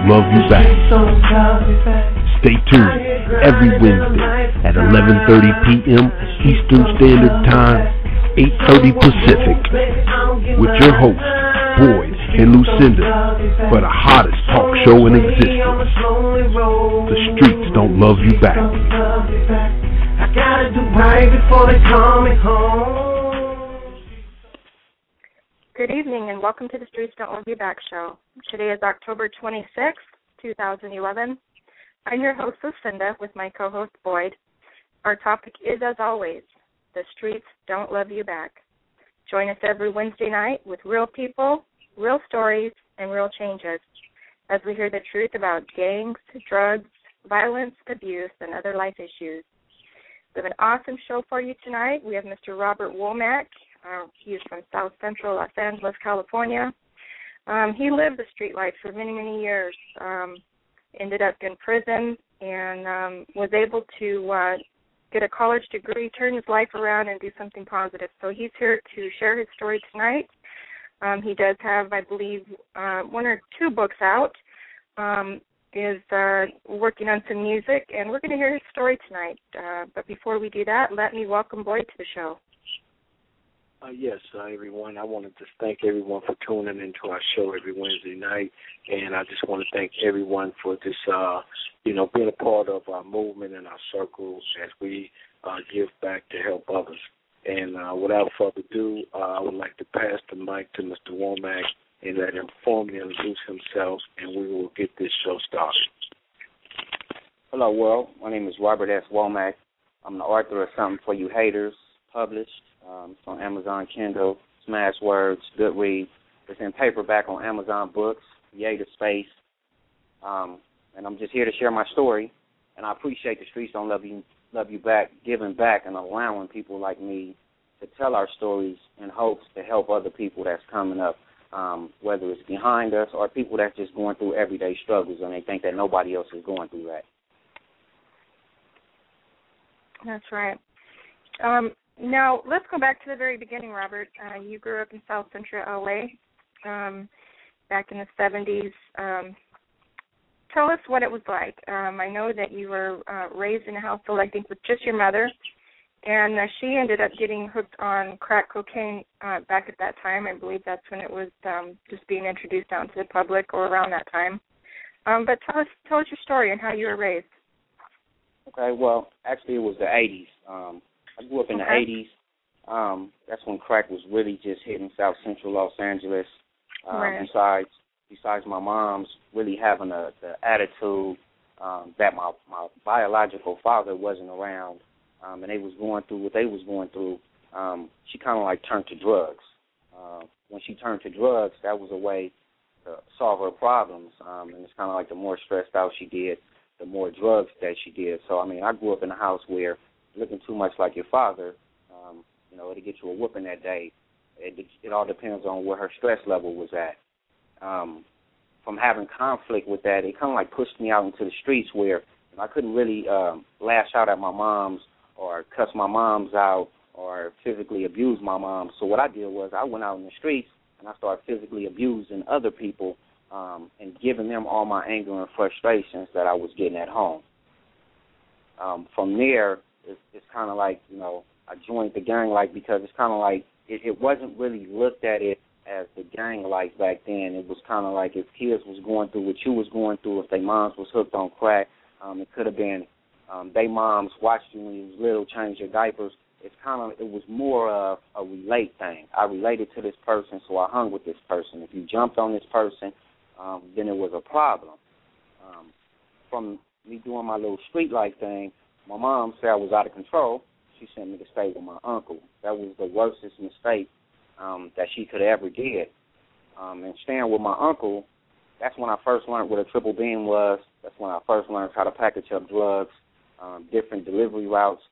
don't love you back. Stay tuned every Wednesday at 11:30 p.m. Eastern Standard Time, 8:30 Pacific, with your hosts, Boyd and Lucinda, for the hottest talk show in existence. The streets don't love you back. I gotta do right before they call me home. Good evening and welcome to the Streets Don't Love You Back show. Today is October 26th, 2011. I'm your host, Lucinda, with my co-host, Boyd. Our topic is, as always, the streets don't love you back. Join us every Wednesday night with real people, real stories, and real changes as we hear the truth about gangs, drugs, violence, abuse, and other life issues. We have an awesome show for you tonight. We have Mr. Robert Womack. He is from South Central Los Angeles, California. He lived the street life for many, many years, ended up in prison, and was able to get a college degree, turn his life around, and do something positive. So he's here to share his story tonight. He does have, I believe, one or two books out, is working on some music, and we're going to hear his story tonight. But before we do that, let me welcome Boyd to the show. Yes, everyone. I wanted to thank everyone for tuning into our show every Wednesday night, and I just want to thank everyone for this, being a part of our movement and our circle as we give back to help others. And without further ado, I would like to pass the mic to Mr. Womack and let him formally introduce himself, and we will get this show started. Hello, world. My name is Robert S. Womack. I'm the author of Something for You Haters, published. It's on Amazon Kindle, Smashwords, Goodreads. It's in paperback on Amazon Books, Yada Space. And I'm just here to share my story. And I appreciate the Streets Don't Love You Back, giving back and allowing people like me to tell our stories in hopes to help other people that's coming up, whether it's behind us or people that's just going through everyday struggles and they think that nobody else is going through that. That's right. Now, let's go back to the very beginning, Robert. You grew up in South Central L.A. Back in the 70s. Tell us what it was like. I know that you were raised in a household, I think, with just your mother, and she ended up getting hooked on crack cocaine back at that time. I believe that's when it was just being introduced out to the public or around that time. But tell us your story and how you were raised. Okay, well, actually it was the 80s. I grew up in the 80s. That's when crack was really just hitting South Central Los Angeles. Right. Besides my mom's really having the attitude that my biological father wasn't around, and they was going through what they was going through, she kind of like turned to drugs. When she turned to drugs, that was a way to solve her problems, and it's kind of like the more stressed out she did, the more drugs that she did. So, I mean, I grew up in a house where looking too much like your father, it'll get you a whooping that day. It all depends on where her stress level was at. From having conflict with that, it kind of like pushed me out into the streets where I couldn't really lash out at my moms or cuss my moms out or physically abuse my mom. So what I did was I went out in the streets and I started physically abusing other people and giving them all my anger and frustrations that I was getting at home. From there, it's kind of like, I joined the gang life because it's kind of like it wasn't really looked at it as the gang life back then. It was kind of like if kids was going through what you was going through, if their moms was hooked on crack, it could have been their moms watched you when you was little, changed your diapers. It was more of a relate thing. I related to this person, so I hung with this person. If you jumped on this person, then it was a problem. From me doing my little street life thing, my mom said I was out of control. She sent me to stay with my uncle. That was the worstest mistake that she could have ever did. And staying with my uncle, that's when I first learned what a triple beam was. That's when I first learned how to package up drugs, different delivery routes.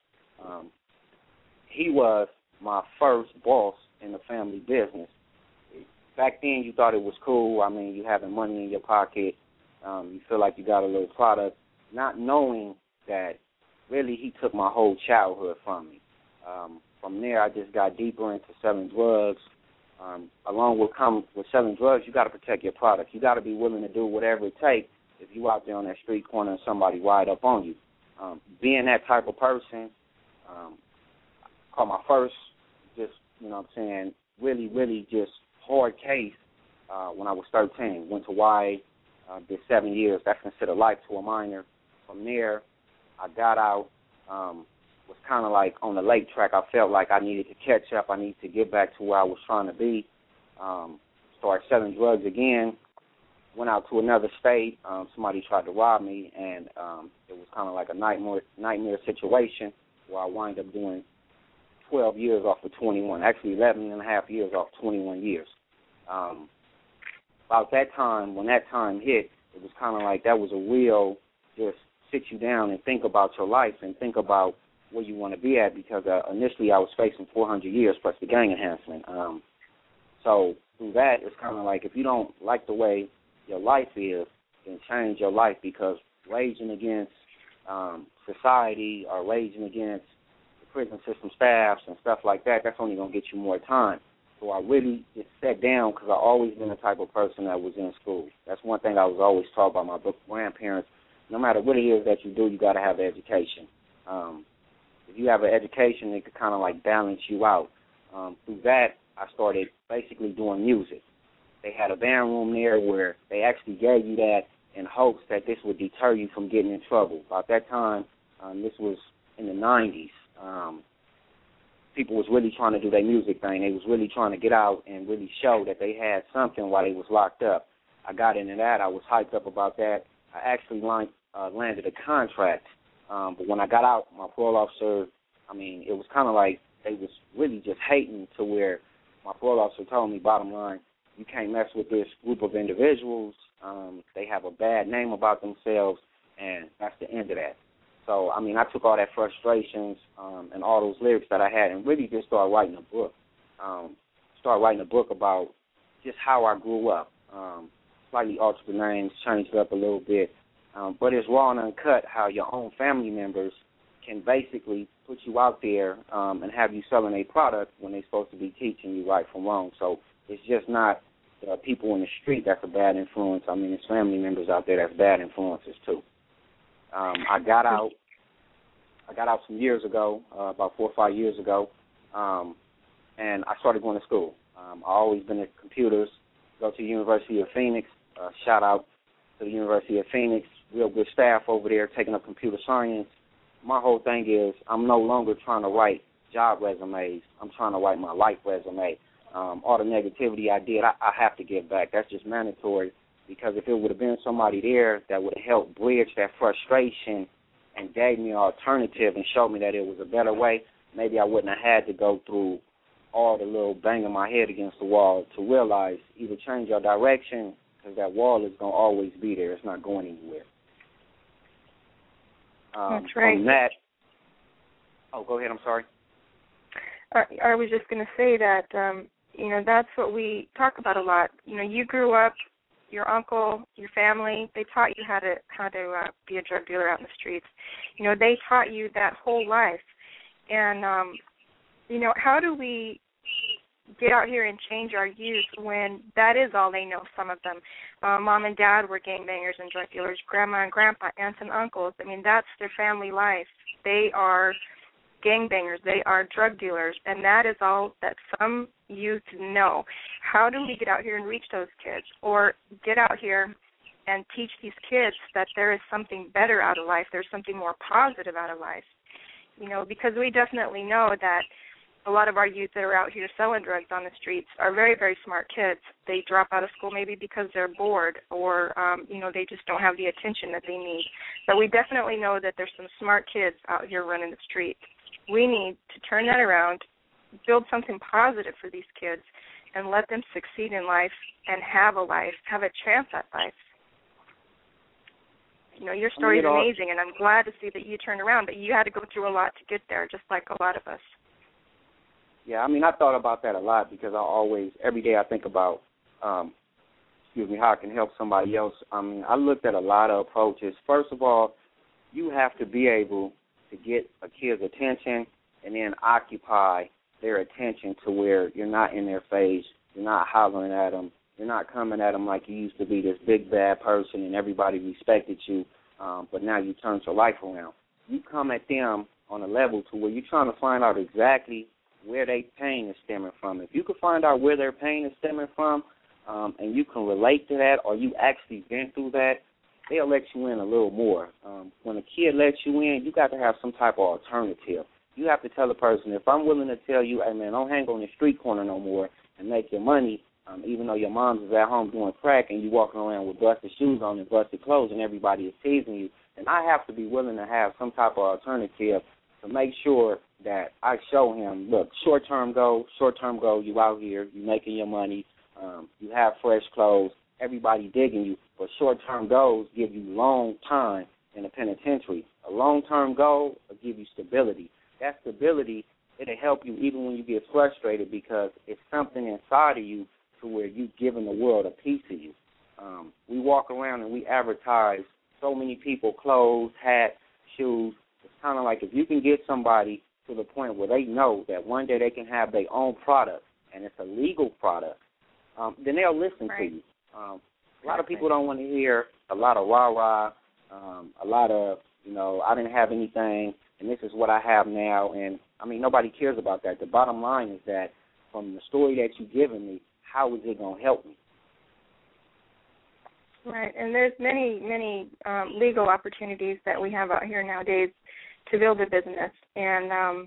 He was my first boss in the family business. Back then, you thought it was cool. I mean, you having money in your pocket. You feel like you got a little product, not knowing that really he took my whole childhood from me. From there, I just got deeper into selling drugs. Along with selling drugs, you got to protect your product. You got to be willing to do whatever it takes if you out there on that street corner and somebody ride up on you. Being that type of person, caught my first, just, you know what I'm saying, really, really just hard case when I was 13. Went to Y, did 7 years. That's considered life to a minor. From there, I got out, was kind of like on the late track. I felt like I needed to catch up. I needed to get back to where I was trying to be. Started selling drugs again. Went out to another state. Somebody tried to rob me, and it was kind of like a nightmare situation where I wound up doing 12 years off of 21. Actually, 11 and a half years off 21 years. About that time, when that time hit, it was kind of like that was a real just sit you down and think about your life and think about where you want to be at, because initially I was facing 400 years plus the gang enhancement. So through that, it's kind of like if you don't like the way your life is, then change your life, because raging against society or raging against the prison system staffs and stuff like that, that's only going to get you more time. So I really just sat down, because I've always been the type of person that was in school. That's one thing I was always taught by my grandparents. No matter what it is that you do, you got to have an education. If you have an education, it could kind of like balance you out. Through that, I started basically doing music. They had a band room there where they actually gave you that in hopes that this would deter you from getting in trouble. About that time, this was in the 90s. People was really trying to do their music thing. They was really trying to get out and really show that they had something while they was locked up. I got into that. I was hyped up about that. I actually landed a contract. But when I got out, my parole officer, I mean, it was kind of like they was really just hating, to where my parole officer told me, bottom line, you can't mess with this group of individuals. They have a bad name about themselves, and that's the end of that. So, I mean, I took all that frustrations and all those lyrics that I had and really just started writing a book. Started writing a book about just how I grew up. Slightly altered the names, changed it up a little bit. But it's raw and uncut how your own family members can basically put you out there and have you selling a product when they're supposed to be teaching you right from wrong. So it's just not people in the street that's a bad influence. I mean, it's family members out there that's bad influences too. I got out some years ago, about 4 or 5 years ago, and I started going to school. I've always been at computers. Go to the University of Phoenix. Shout out to the University of Phoenix. Real good staff over there taking up computer science. My whole thing is I'm no longer trying to write job resumes. I'm trying to write my life resume. All the negativity I did, I have to give back. That's just mandatory, because if it would have been somebody there that would have helped bridge that frustration and gave me an alternative and showed me that it was a better way, maybe I wouldn't have had to go through all the little banging my head against the wall to realize either change your direction, because that wall is going to always be there. It's not going anywhere. That's right. From that, go ahead. I'm sorry. I was just going to say that, that's what we talk about a lot. You grew up, your uncle, your family, they taught you how to be a drug dealer out in the streets. They taught you that whole life. And, how do we get out here and change our youth when that is all they know, some of them? Mom and dad were gangbangers and drug dealers, grandma and grandpa, aunts and uncles. I mean, that's their family life. They are gangbangers. They are drug dealers, and that is all that some youth know. How do we get out here and reach those kids, or get out here and teach these kids that there is something better out of life, there's something more positive out of life? Because we definitely know that a lot of our youth that are out here selling drugs on the streets are very, very smart kids. They drop out of school maybe because they're bored, or, they just don't have the attention that they need. But we definitely know that there's some smart kids out here running the streets. We need to turn that around, build something positive for these kids, and let them succeed in life and have a life, have a chance at life. Your story is amazing, and I'm glad to see that you turned around, but you had to go through a lot to get there, just like a lot of us. Yeah, I mean, I thought about that a lot, because every day I think about, how I can help somebody else. I mean, I looked at a lot of approaches. First of all, you have to be able to get a kid's attention and then occupy their attention to where you're not in their face, you're not hollering at them, You're not coming at them like you used to be this big, bad person and everybody respected you, but now you turned your life around. You come at them on a level to where you're trying to find out exactly where their pain is stemming from. If you can find out where their pain is stemming from, and you can relate to that, or you actually been through that, they'll let you in a little more. When a kid lets you in, you got to have some type of alternative. You have to tell a person, if I'm willing to tell you, hey, man, don't hang on the street corner no more and make your money, even though your mom's is at home doing crack and you walking around with busted shoes on and busted clothes and everybody is teasing you, then I have to be willing to have some type of alternative to make sure that I show him, look, short-term goal, you out here, you making your money, you have fresh clothes, everybody digging you, but short-term goals give you long time in the penitentiary. A long-term goal will give you stability. That stability, it'll help you even when you get frustrated because it's something inside of you to where you're giving the world a piece of you. We walk around and we advertise so many people, clothes, hats, shoes. It's kind of like if you can get somebody to the point where they know that one day they can have their own product and it's a legal product, then they'll listen to you. A lot of people don't want to hear a lot of rah-rah, a lot of, I didn't have anything and this is what I have now. And, I mean, nobody cares about that. The bottom line is that from the story that you've given me, how is it going to help me? Right, and there's many legal opportunities that we have out here nowadays to build a business. And,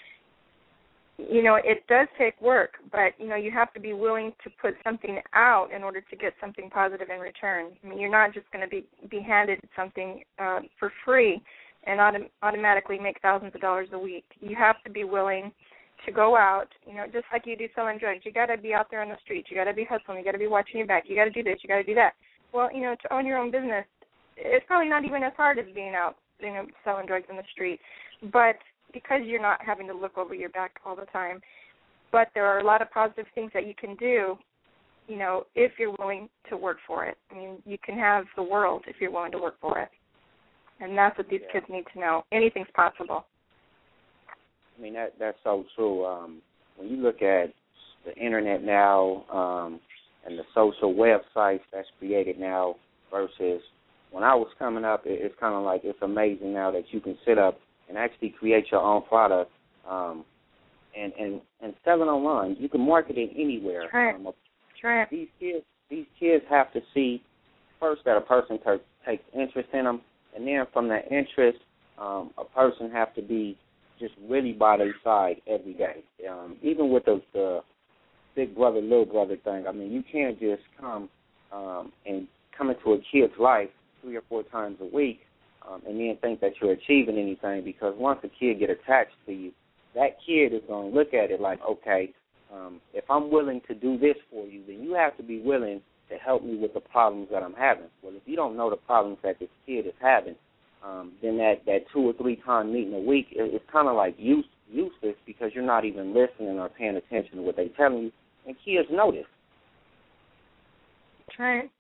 it does take work, but, you have to be willing to put something out in order to get something positive in return. I mean, you're not just going to be handed something for free and automatically make thousands of dollars a week. You have to be willing to go out, just like you do selling drugs. You got to be out there on the streets. You got to be hustling. You got to be watching your back. You got to do this. You got to do that. Well, to own your own business, it's probably not even as hard as being out, selling drugs in the street. But because you're not having to look over your back all the time, but there are a lot of positive things that you can do, if you're willing to work for it. I mean, you can have the world if you're willing to work for it. And that's what these kids need to know. Anything's possible. I mean, that's so true. When you look at the Internet now and the social websites that's created now versus when I was coming up, it's kind of like it's amazing now that you can sit up and actually create your own product and sell it online. You can market it anywhere. Right. These kids have to see first that a person takes interest in them, and then from that interest, a person have to be just really by their side every day. Even with the big brother, little brother thing, I mean, you can't just come and come into a kid's life 3 or 4 times a week and then think that you're achieving anything, because once a kid get attached to you, that kid is going to look at it like, okay, if I'm willing to do this for you, then you have to be willing to help me with the problems that I'm having. Well, if you don't know the problems that this kid is having, then that 2 or 3 time meeting a week, it's kind of like useless because you're not even listening or paying attention to what they're telling you, and kids know this. That's right.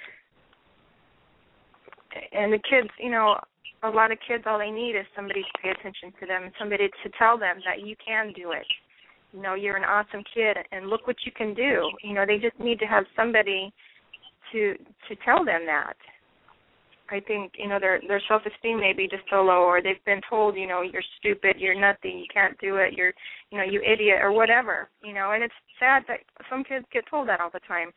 And the kids, a lot of kids, all they need is somebody to pay attention to them, somebody to tell them that you can do it. You're an awesome kid, and look what you can do. They just need to have somebody to tell them that. I think, their self-esteem may be just so low, or they've been told, you're stupid, you're nothing, you can't do it, you're, you idiot, or whatever, and it's sad that some kids get told that all the time,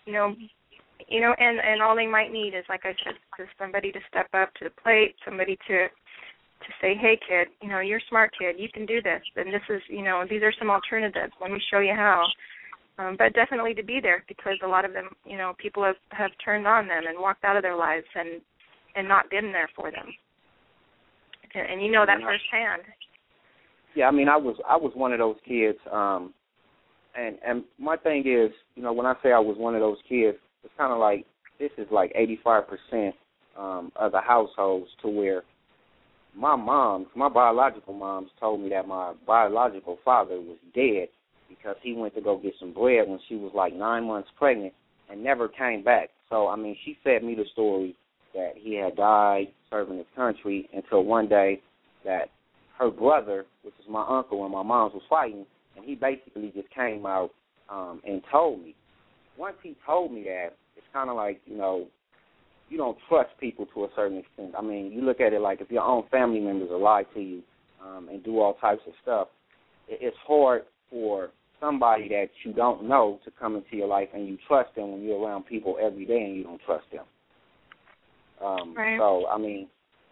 and all they might need is, like I said, just somebody to step up to the plate, somebody to say, hey, kid, you're a smart kid, you can do this, and this is, these are some alternatives, let me show you how. But definitely to be there, because a lot of them, people have turned on them and walked out of their lives and not been there for them. And you know that firsthand. Yeah, I mean, I was one of those kids, and my thing is, when I say I was one of those kids, it's kind of like this is like 85% of the households to where my biological moms told me that my biological father was dead because he went to go get some bread when she was like 9 months pregnant and never came back. So, I mean, she fed me the story that he had died serving his country until one day that her brother, which is my uncle, and my mom was fighting, and he basically just came out and told me. once he told me that, it's kind of like, you know, you don't trust people to a certain extent. I mean, you look at it like if your own family members lie to you and do all types of stuff, it's hard for somebody that you don't know to come into your life and you trust them when you're around people every day and you don't trust them. Right. So I mean,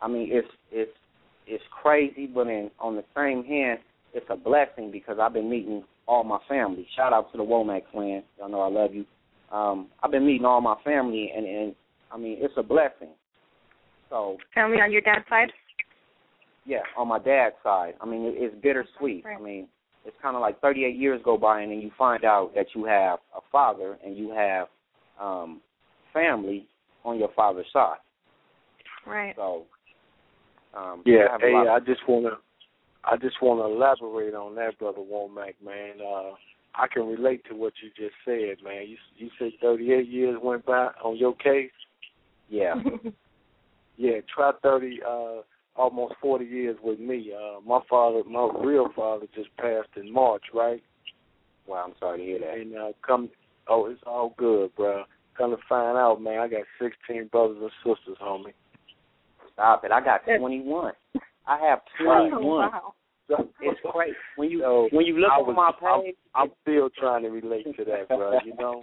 it's crazy, but on the same hand, it's a blessing because I've been meeting all my family. Shout out to the Womack clan. Y'all know I love you. I've been meeting all my family, and I mean, it's a blessing. So family on your dad's side? Yeah, on my dad's side. I mean, it's bittersweet. Right. I mean, it's kind of like 38 years go by, and then you find out that you have a father and you have family on your father's side. Right. So, yeah. Hey, I just want to elaborate on that, Brother Womack, man. I can relate to what you just said, man. You said 38 years went by on your case. Yeah. Yeah. Try 30. Almost 40 years with me. My real father just passed in March, right? Wow, I'm sorry to hear that. And it's all good, bro. Come to find out, man, I got 16 brothers and sisters, homie. Stop it. I got 21. I have 21. Oh, wow. It's crazy. When you look on my page, I'm still trying to relate to that, bro, you know?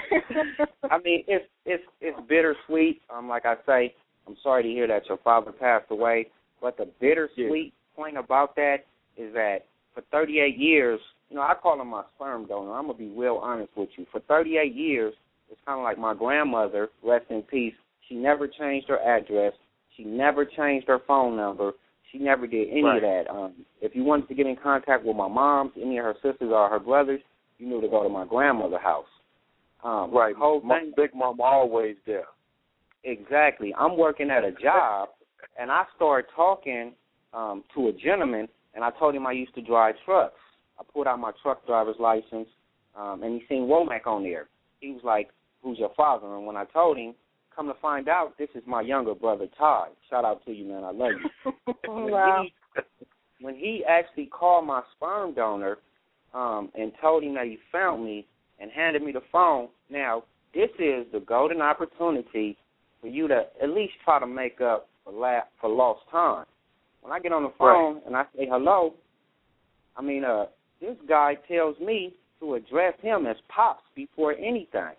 I mean, it's bittersweet. Like I say, I'm sorry to hear that your father passed away. But the bittersweet point about that is that for 38 years, you know, I call him my sperm donor. I'm going to be real honest with you. For 38 years, it's kind of like my grandmother, rest in peace. She never changed her address. She never changed her phone number. She never did any of that. If you wanted to get in contact with my mom, any of her sisters or her brothers, you knew to go to my grandmother's house. Right. My big mom always there. Exactly. I'm working at a job. And I started talking to a gentleman, and I told him I used to drive trucks. I pulled out my truck driver's license, and he seen Womack on there. He was like, "Who's your father?" And when I told him, come to find out, this is my younger brother, Todd. Shout out to you, man. I love you. Wow. When he actually called my sperm donor and told him that he found me and handed me the phone, now, this is the golden opportunity for you to at least try to make up for lost time. When I get on the phone and I say hello, I mean, this guy tells me to address him as Pops before anything.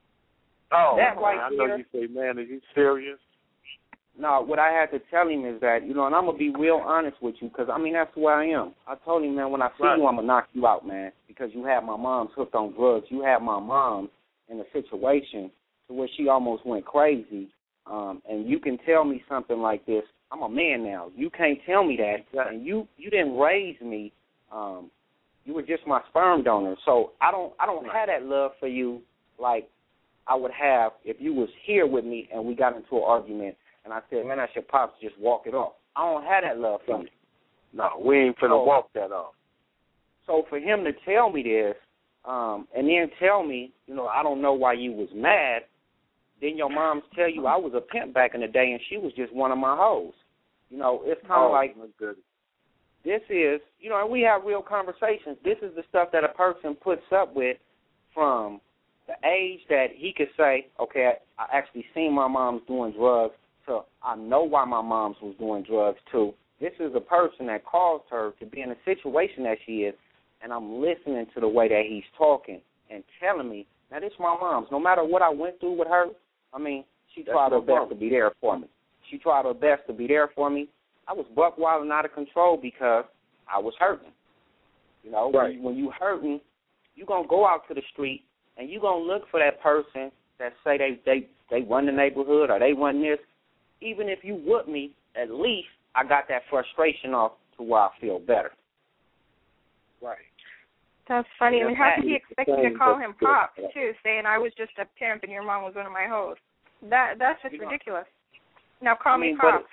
Oh, that right I know you say, man, are you serious? No, what I had to tell him is that, you know, and I'm going to be real honest with you because, I mean, that's who I am. I told him, man, when I see you, I'm going to knock you out, man, because you had my mom's hooked on drugs. You had my mom in a situation to where she almost went crazy. And you can tell me something like this. I'm a man now. You can't tell me that. And you didn't raise me. You were just my sperm donor. So I don't have that love for you like I would have if you was here with me and we got into an argument and I said, man, I should Pops just walk it off. I don't have that love for you. No, we ain't finna walk that off. So for him to tell me this and then tell me, you know, I don't know why you was mad, then your moms tell you I was a pimp back in the day and she was just one of my hoes. You know, it's kind of like this is, you know, and we have real conversations. This is the stuff that a person puts up with from the age that he could say, okay, I actually seen my mom's doing drugs, to I know why my mom's was doing drugs too. This is a person that caused her to be in a situation that she is, and I'm listening to the way that he's talking and telling me, now this is my mom's. No matter what I went through with her, I mean, she tried her best to be there for me. She tried her best to be there for me. I was buck wild and out of control because I was hurting. You know, when you hurting, you're going to go out to the street and you're going to look for that person that say they run the neighborhood or they run this. Even if you whoop me, at least I got that frustration off to where I feel better. Right. That's funny. I mean, how could he expect you to call him Pops, too, saying I was just a pimp and your mom was one of my hoes? That's just ridiculous. Now call me Pops.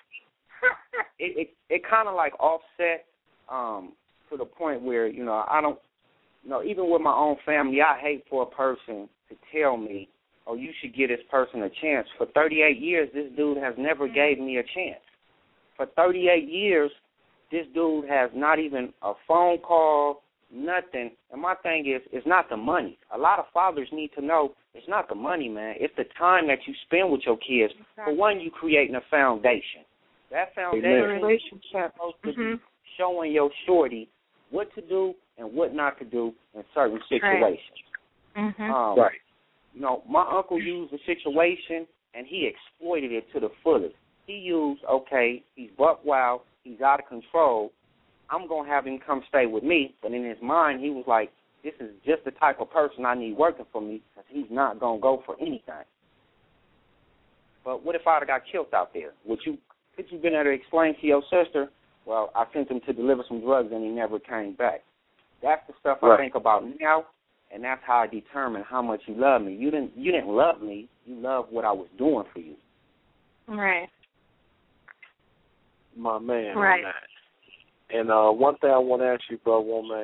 It kind of like offset to the point where, you know, I don't, you know, even with my own family, I hate for a person to tell me, oh, you should give this person a chance. For 38 years, this dude has never gave me a chance. For 38 years, this dude has not even a phone call, nothing. And my thing is, it's not the money. A lot of fathers need to know it's not the money, man. It's the time that you spend with your kids. Exactly. For one, you creating a foundation. That foundation is supposed to be showing your shorty what to do and what not to do in certain situations. Right. Right. You know, my uncle used the situation and he exploited it to the fullest. He used, okay, he's buck wild, he's out of control, I'm going to have him come stay with me. But in his mind, he was like, this is just the type of person I need working for me because he's not going to go for anything. But what if I'd have got killed out there? Could you been able to explain to your sister, well, I sent him to deliver some drugs and he never came back? That's the stuff I think about now, and that's how I determine how much you love me. You didn't love me. You loved what I was doing for you. Right. My man. Right. On that. And one thing I want to ask you, Bro Womack,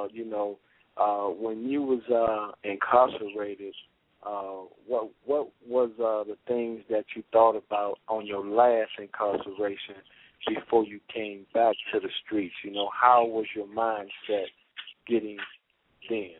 when you was incarcerated, what was the things that you thought about on your last incarceration before you came back to the streets? You know, how was your mindset getting then?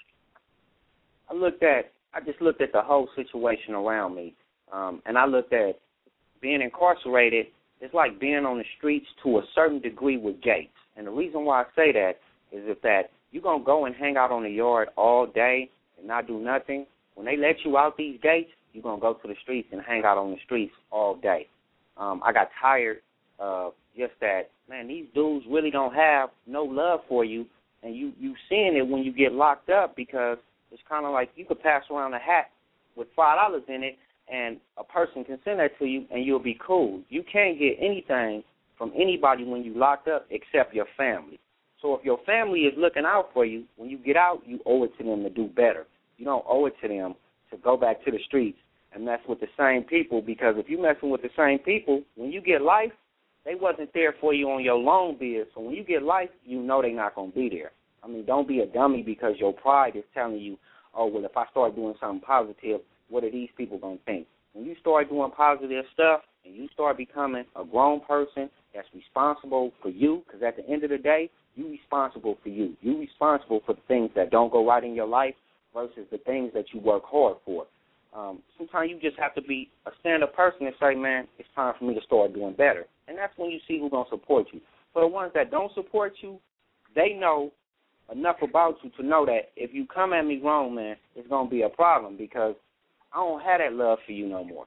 I just looked at the whole situation around me, and I looked at being incarcerated. It's like being on the streets to a certain degree with gates. And the reason why I say that is if that you're going to go and hang out on the yard all day and not do nothing, when they let you out these gates, you're going to go to the streets and hang out on the streets all day. I got tired of just that, man, these dudes really don't have no love for you, and you seeing it when you get locked up because it's kind of like you could pass around a hat with $5 in it, and a person can send that to you, and you'll be cool. You can't get anything from anybody when you locked up except your family. So if your family is looking out for you, when you get out, you owe it to them to do better. You don't owe it to them to go back to the streets and mess with the same people, because if you're messing with the same people, when you get life, they wasn't there for you on your loan bill. So when you get life, you know they're not going to be there. I mean, don't be a dummy because your pride is telling you, oh, well, if I start doing something positive, what are these people going to think? When you start doing positive stuff and you start becoming a grown person that's responsible for you, because at the end of the day, you're responsible for you. You're responsible for the things that don't go right in your life versus the things that you work hard for. Sometimes you just have to be a stand-up person and say, man, it's time for me to start doing better. And that's when you see who's going to support you. For the ones that don't support you, they know enough about you to know that if you come at me wrong, man, it's going to be a problem because I don't have that love for you no more.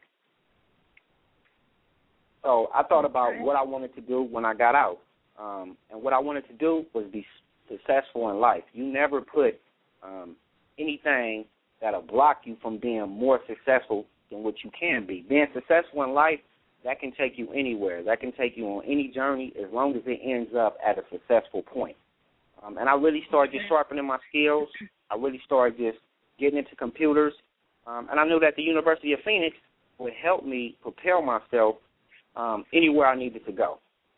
So I thought about what I wanted to do when I got out. And what I wanted to do was be successful in life. You never put anything that'll block you from being more successful than what you can be. Being successful in life, that can take you anywhere. That can take you on any journey as long as it ends up at a successful point. And I really started just sharpening my skills. I really started just getting into computers. And I knew that the University of Phoenix would help me prepare myself anywhere I needed to go.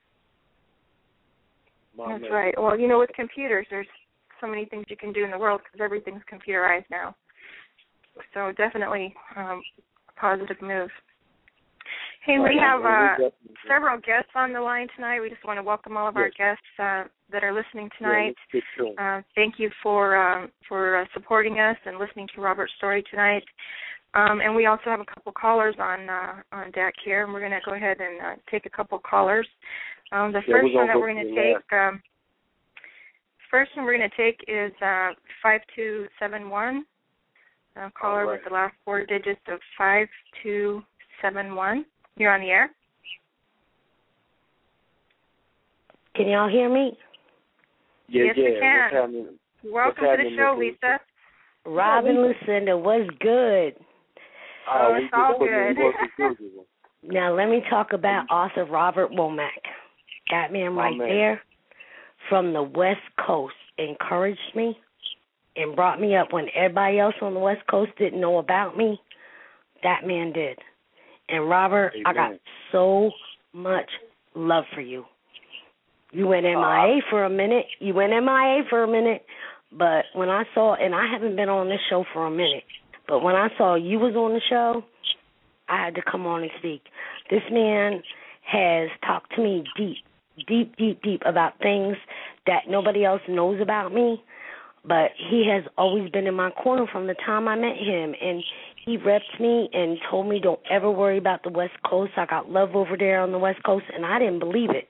That's right. Well, you know, with computers, there's so many things you can do in the world because everything's computerized now. So definitely a positive move. Hey, we have several guests on the line tonight. We just want to welcome all of our guests that are listening tonight. Thank you for supporting us and listening to Robert's story tonight. And we also have a couple callers on deck here, and we're going to go ahead and take a couple callers. The first one that we're going to take, is 5271. Caller with the last four digits of 5271. You're on the air. Can y'all hear me? Yes, we can. Welcome to the show, Lisa. Robin, Lucinda, what's good? It's all good. Now, let me talk about author Robert Womack. That man right there from the West Coast encouraged me and brought me up when everybody else on the West Coast didn't know about me. That man did. And, Robert, I got so much love for you. You went MIA for a minute. But when I saw, and I haven't been on this show for a minute, but when I saw you was on the show, I had to come on and speak. This man has talked to me deep about things that nobody else knows about me, but he has always been in my corner from the time I met him, and he repped me and told me don't ever worry about the West Coast. I got love over there on the West Coast, and I didn't believe it.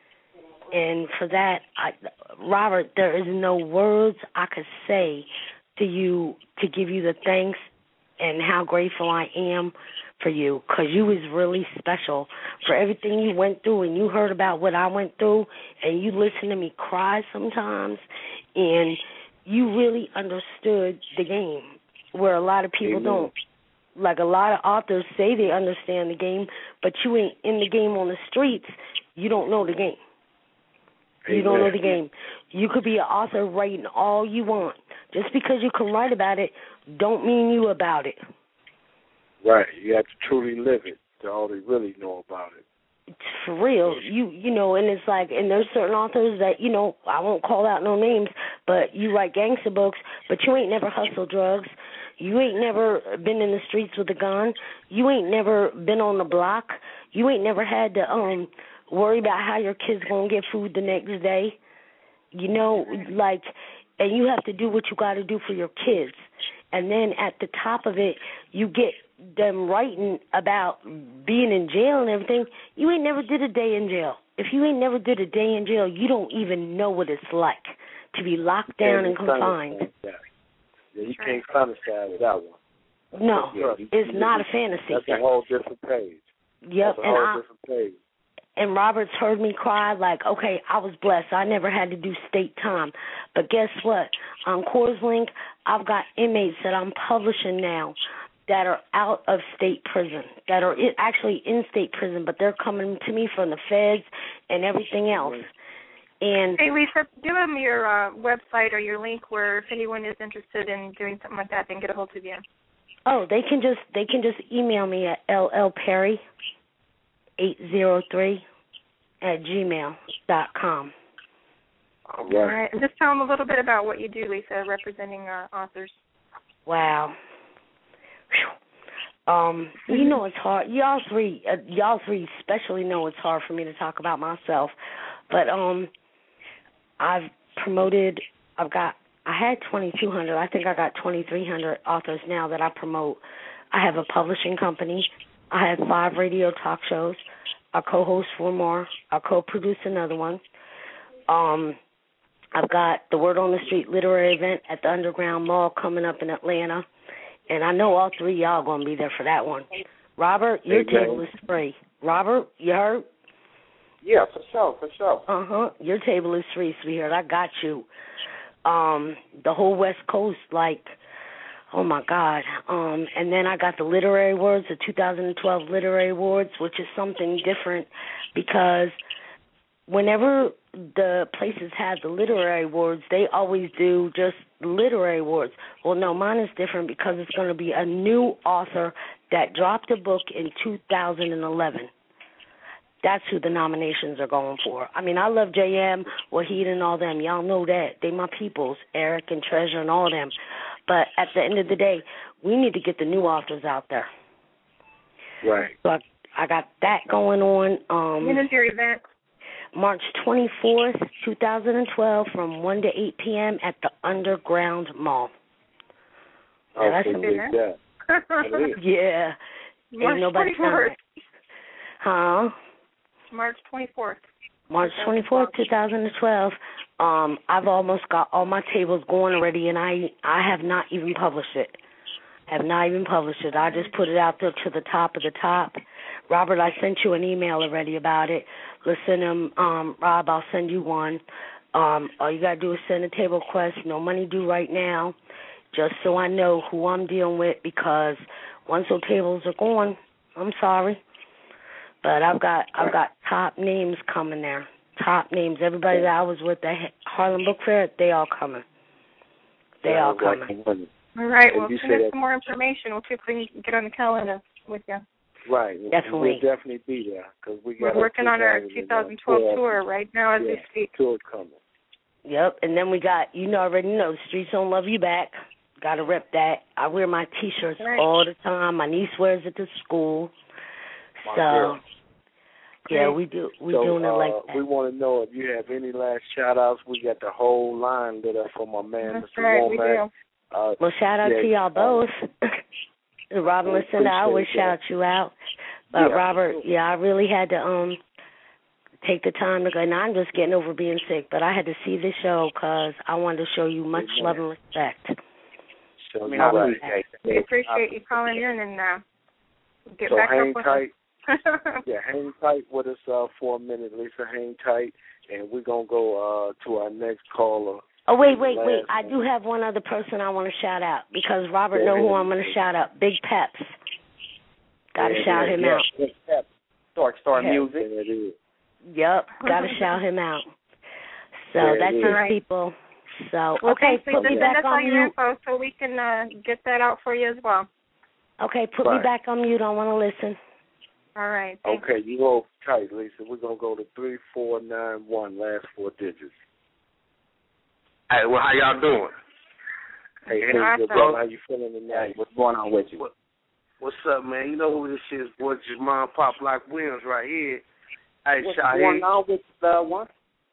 And for that, Robert, there is no words I could say to you to give you the thanks and how grateful I am for you, because you was really special for everything you went through, and you heard about what I went through, and you listened to me cry sometimes, and you really understood the game, where a lot of people don't. Like a lot of authors say they understand the game, but you ain't in the game on the streets. You don't know the game. You don't know the game. You could be an author writing all you want. Just because you can write about it don't mean you about it. Right. You have to truly live it to all they really know about it. It's for real. You know, and it's like, and there's certain authors that, you know, I won't call out no names, but you write gangster books, but you ain't never hustled drugs. You ain't never been in the streets with a gun. You ain't never been on the block. You ain't never had to worry about how your kids going to get food the next day. You know, like, and you have to do what you got to do for your kids. And then at the top of it, you get them writing about being in jail and everything. You ain't never did a day in jail. If you ain't never did a day in jail, you don't even know what it's like to be locked down and confined. Yeah, you can't fantasize with that one. No, it's not a fantasy. That's a whole different page. Yep, that's a whole different page. And Robert's heard me cry like, okay, I was blessed. I never had to do state time. But guess what? On CoorsLink, I've got inmates that I'm publishing now that are out of state prison, that are actually in state prison, but they're coming to me from the feds and everything else. And hey, Lisa, give them your website or your link where if anyone is interested in doing something like that, they can get a hold of you. Oh, they can just email me at llperry803@gmail.com. All right. And just tell them a little bit about what you do, Lisa, representing authors. Wow. You know it's hard. Y'all three especially know it's hard for me to talk about myself. But I've promoted. I had 2,200. I think I got 2,300 authors now that I promote. I have a publishing company. I have 5 radio talk shows. I co-host 4 more. I co-produce another one. I've got the Word on the Street literary event at the Underground Mall coming up in Atlanta. And I know all 3 of y'all going to be there for that one. Robert, your table is free. Robert, you heard? Yeah, for sure. Your table is free, sweetheart. I got you. The whole West Coast, like, oh, my God. And then I got the Literary Awards, the 2012 Literary Awards, which is something different because whenever the places have the Literary Awards, they always do just Literary Awards. Well, no, mine is different because it's going to be a new author that dropped a book in 2011. That's who the nominations are going for. I mean, I love J.M., Wahid, and all them. Y'all know that. They my peoples, Eric and Treasure and all them. But at the end of the day, we need to get the new authors out there. Right. So I got that going on. When is your event? March 24th, 2012, from 1 to 8 p.m. at the Underground Mall. Oh, that's amazing. Yeah. March 24th. Huh? March 24th. March 24th, 2012. I've almost got all my tables going already, and I have not even published it. I just put it out there to the top of the top. Robert, I sent you an email already about it. Listen, Rob, I'll send you one. All you got to do is send a table request. No money due right now, just so I know who I'm dealing with, because once those tables are going, I'm sorry. But I've got top names coming there. Top names. Everybody that I was with at Harlem Book Fair, they all coming. All right. Well, send us some more information. We'll see if we can get on the calendar with you. Right. Definitely. We'll definitely be there because we're working on our 2012 tour right now as we speak. Tour coming. Yep. And then we got, already know, the Streets Don't Love You Back. Got to rep that. I wear my T-shirts all the time. My niece wears it to school. So Yeah, we do. We doing it like that. We want to know if you have any last shout-outs. We got the whole line lit up for my man, That's Mr. right, Womack. we do. Well, shout out to y'all both. Robert, listen, I always shout you out. But Robert, I really had to take the time to go. And I'm just getting over being sick, but I had to see this show because I wanted to show you much love and respect. We appreciate you calling in and get back up with us. Hang tight with us for a minute, Lisa. Hang tight, and we're going to go to our next caller. Oh, wait. I do have one other person I want to shout out because Robert know who I'm going to shout out. Big Peps. Got to shout him out. Big Peps. Star Music. Yep, got to shout him out. So that's his people. So, okay, put me back on mute. Info so we can get that out for you as well. Okay, put me back on mute. I want to listen. All right. Okay, you hold tight, Lisa. We're going to go to 3491, last 4 digits. Hey, well, how y'all doing? Hey, good, brother. How you feeling tonight? What's going on with you? What's up, man? You know who this is, boy? Just Mom Pop Black Williams right here. Hey, what's Shaheed. Going on with one?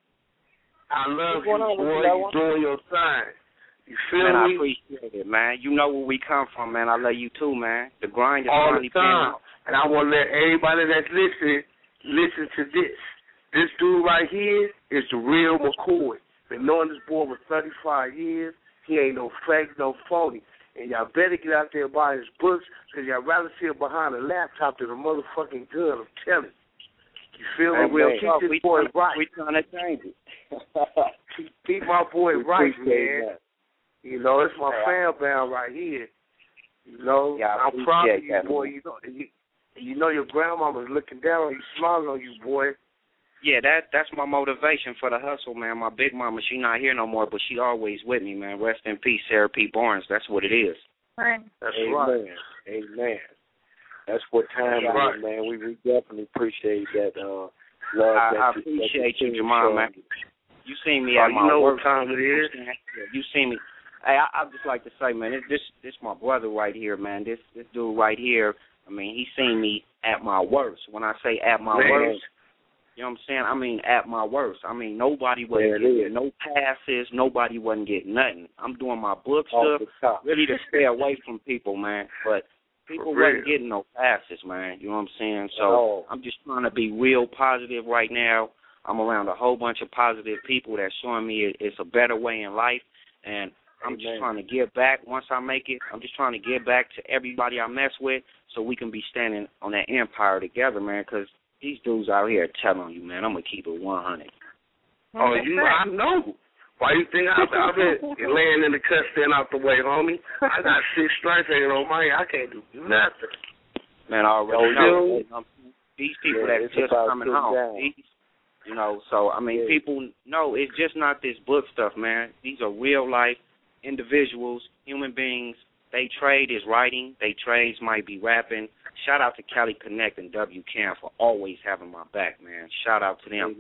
I love you, boy. You doing your thing. You feel me? I appreciate it, man. You know where we come from, man. I love you too, man. The grind is all finally the time. And I want to let everybody that's listening listen to this. This dude right here is the real McCoy. Been knowing this boy for 35 years. He ain't no fake, no phony. And y'all better get out there and buy his books because y'all rather sit behind a laptop than a motherfucking gun, I'm telling you. You feel me? We'll keep this boy right. We trying to change it. Keep my boy right, man. That. You know, it's my fan band right here. You know, I'm proud of you, boy. You know your grandmama's looking down on you, smiling on you, boy. Yeah, that's my motivation for the hustle, man. My big mama, she not here no more, but she always with me, man. Rest in peace, Sarah P. Barnes. That's what it is. Right. That's right. Amen. That's what time it is, man. We definitely appreciate that love. I appreciate you, Jamal, man. You seen me at my know work. What time it is. You seen me. Hey, I'd just like to say, man, this my brother right here, man. This dude right here, I mean, he seen me at my worst. When I say at my worst, you know what I'm saying? I mean, at my worst. I mean, nobody wasn't getting no passes. Nobody wasn't getting nothing. I'm doing my book stuff, really to stay away from people, man. But people wasn't getting no passes, man. You know what I'm saying? So I'm just trying to be real positive right now. I'm around a whole bunch of positive people that's showing me it's a better way in life. And I'm just trying to give back once I make it. I'm just trying to give back to everybody I mess with so we can be standing on that empire together, man, because these dudes out here are telling you, man, I'm going to keep it 100. Oh, I know. Why you think I've been laying in the cut, staying out the way, homie? I got 6 stripes hanging on my head. I can't do nothing. Man, I already know. These people that's just coming home. You know, so, I mean, people know it's just not this book stuff, man. These are real-life individuals, human beings. They trade is writing. They trades might be rapping. Shout out to Cali Connect and WCAM for always having my back, man. Shout out to them.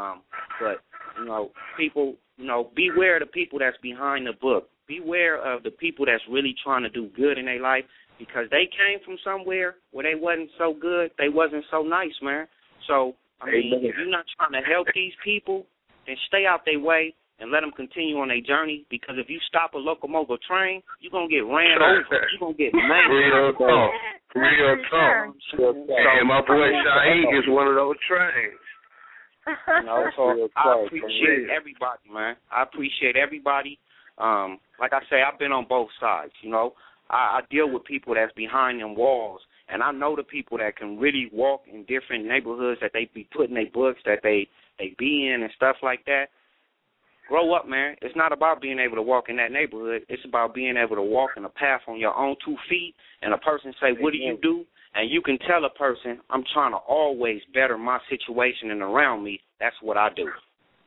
But, you know, people, you know, beware of the people that's behind the book. Beware of the people that's really trying to do good in their life because they came from somewhere where they wasn't so good. They wasn't so nice, man. So, I mean, if you're not trying to help these people, then stay out their way and let them continue on their journey because if you stop a locomotive train, you're going to get ran over. You're going to get mangled. Real talk. And my boy Shaheed is one of those trains. You know, so I appreciate everybody, man. I appreciate everybody. Like I say, I've been on both sides, you know. I deal with people that's behind them walls, and I know the people that can really walk in different neighborhoods that they be putting their books that they be in and stuff like that. Grow up, man. It's not about being able to walk in that neighborhood. It's about being able to walk in a path on your own 2 feet, and a person say, what do you do? And you can tell a person, I'm trying to always better my situation and around me. That's what I do.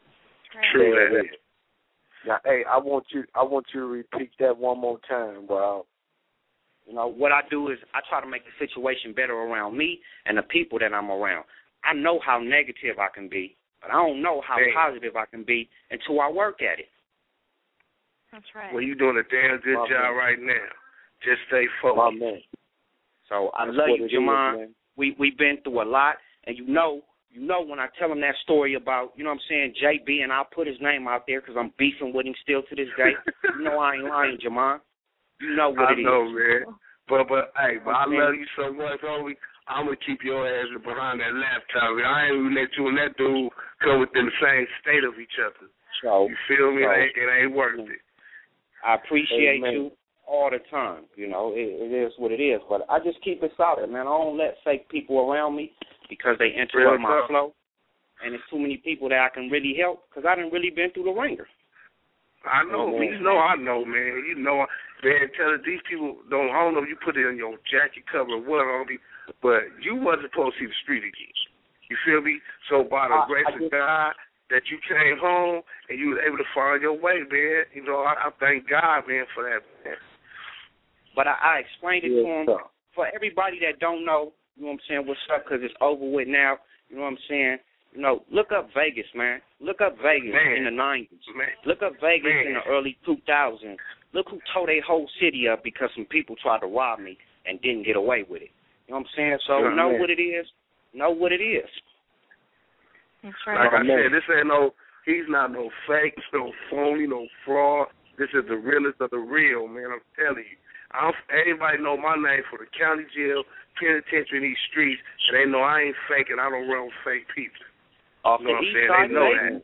True that is. Now, hey, I want you to repeat that one more time, bro. You know, what I do is I try to make the situation better around me and the people that I'm around. I know how negative I can be, but I don't know how positive I can be until I work at it. That's right. Well, you're doing a damn good job right now. Just stay focused. So I love you, Jamon. We've been through a lot, and you know you know, when I tell him that story about, you know what I'm saying, JB, and I'll put his name out there because I'm beefing with him still to this day. You know I ain't lying, Jamon. You know what it is. I know, man. But I love you so much, homie. I'm going to keep your ass behind that laptop. I ain't going to let you and that dude come within the same state of each other. So, you feel me? It ain't worth it. I appreciate you all the time. You know, it is what it is. But I just keep it solid, man. I don't let fake people around me because they interrupt my flow. And there's too many people that I can really help because I done really been through the ringer. I know. I know, man. You know, man, tell us these people I don't know if you put it in your jacket cover or what on me, but you wasn't supposed to see the street again. You feel me? So by the grace of God that you came home and you was able to find your way, man. You know, I thank God, man, for that, man. But I explained it to him. For everybody that don't know, you know what I'm saying, what's up, because it's over with now, you know what I'm saying? You know, look up Vegas, man. Look up Vegas in the 90s. Man. Look up Vegas in the early 2000s. Look who tore their whole city up because some people tried to rob me and didn't get away with it. You know what I'm saying? So know what it is. Know what it is. That's right. Like I said, this ain't he's not no fake, no phony, no fraud. This is the realest of the real, man. I'm telling you. Everybody know my name for the county jail, penitentiary, in these streets, and they know I ain't fake and I don't run with fake people. Off you know the what I'm east saying? side, They know that.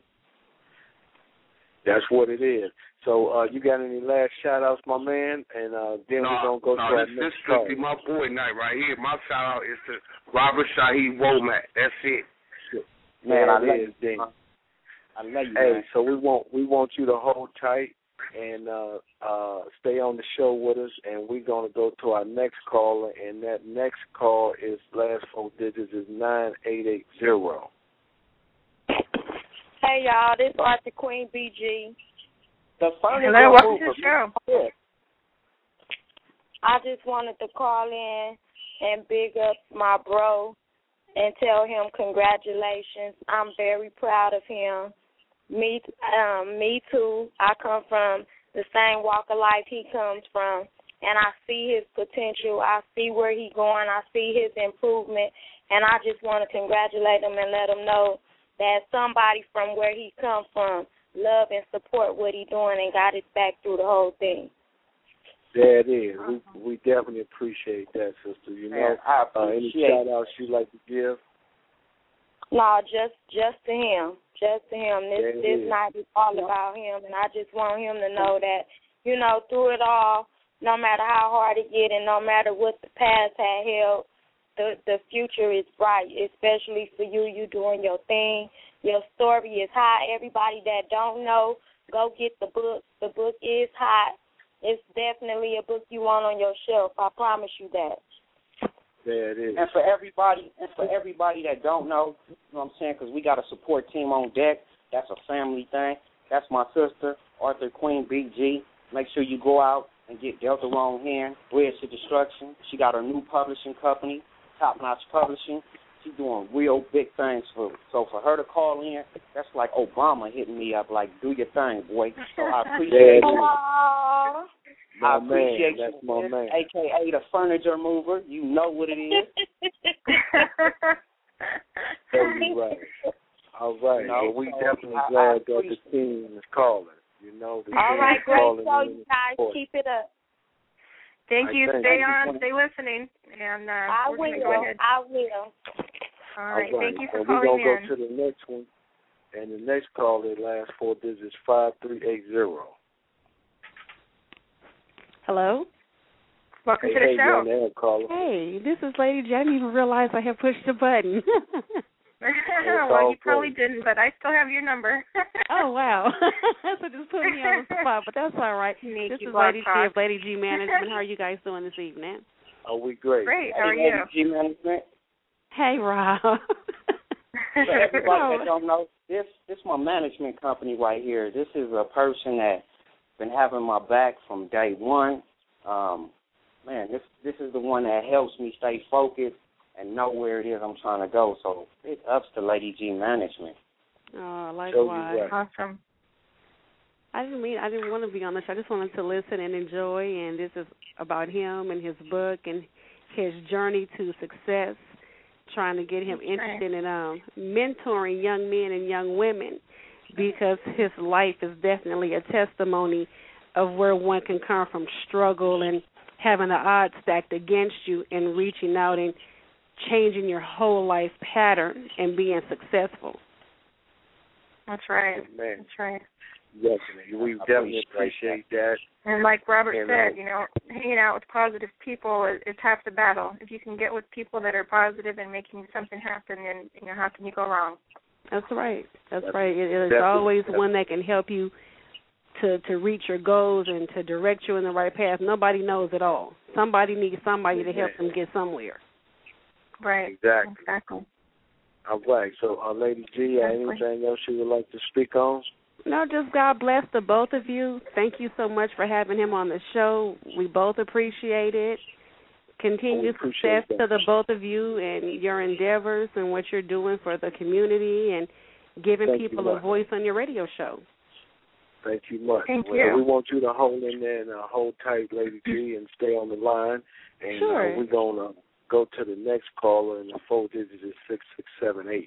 That's what it is. So you got any last shout-outs, my man? And then we're going to go to our next this strictly my boy night right here. My shout-out is to Robert Shaheed Womack. That's it. Man, I love you. Hey, man. So we want you to hold tight and stay on the show with us, and we're going to go to our next caller, and that next call is last 4 digits is 9880. Hey, y'all, this is Arthur Queen BG. Hello, welcome to the show. I just wanted to call in and big up my bro and tell him congratulations. I'm very proud of him. Me too. I come from the same walk of life he comes from, and I see his potential. I see where he's going. I see his improvement, and I just want to congratulate him and let him know that somebody from where he come from love and support what he's doing and got his back through the whole thing. There it is. We definitely appreciate that, sister. You know, any shout-outs you'd like to give? No, just to him. Just to him. This night is all about him, and I just want him to know that, you know, through it all, no matter how hard it get and no matter what the past had held, the future is bright, especially for you. You doing your thing. Your story is hot. Everybody that don't know, go get the book. The book is hot. It's definitely a book you want on your shelf. I promise you that. There it is. And for everybody that don't know, you know what I'm saying, because we got a support team on deck. That's a family thing. That's my sister, Arthur Queen BG. Make sure you go out and get Delta Wrong Hand, Bridge to Destruction. She got her new publishing company, Top Notch Publishing. She's doing real big things so for her to call in, that's like Obama hitting me up, like, do your thing, boy. So I appreciate you. I appreciate you. That's my man. A.K.A. the furniture mover. You know what it is. Right. All right. Well, we definitely glad that the team is calling. You know, the all right, great show, you guys. Support. Keep it up. Thank you. Stay on. Stay listening. And I will. Go ahead. I will. All right. Thank you for and calling in. We're going to go to the next one. And the next caller, last 4 digits, 5380. Hello? Welcome to the show. Hey, this is Lady J. I didn't even realize I had pushed the button. Well, you probably didn't, but I still have your number. Oh, wow. So just put me on the spot, but that's all right. This is Lady G of Lady G Management. How are you guys doing this evening? Oh, we great. Great. How are you? Lady G Management. Hey, Rob. For everybody that don't know, this my management company right here. This is a person that's been having my back from day one. Man, this is the one that helps me stay focused and know where it is I'm trying to go. So big ups to Lady G Management. Oh, likewise. Awesome. I didn't want to be on the show. I just wanted to listen and enjoy, and this is about him and his book and his journey to success trying to get him interested in mentoring young men and young women, because his life is definitely a testimony of where one can come from struggle and having the odds stacked against you and reaching out and changing your whole life pattern and being successful. That's right. Man. That's right. Definitely. We definitely appreciate that. And like Robert said, hanging out with positive people is half the battle. If you can get with people that are positive and making something happen, then, how can you go wrong? That's right. That's right. There's always one that can help you to reach your goals and to direct you in the right path. Nobody knows it all. Somebody needs somebody to help them get somewhere. Right. Exactly. All right. So, Lady G, anything else you would like to speak on? No, just God bless the both of you. Thank you so much for having him on the show. We both appreciate it. Continued success to the both of you and your endeavors and what you're doing for the community and giving people a voice on your radio show. Thank you much. Thank you. We want you to hold in there and hold tight, Lady G, and stay on the line. And sure. We're going to go to the next caller, and the 4 digits is 6678.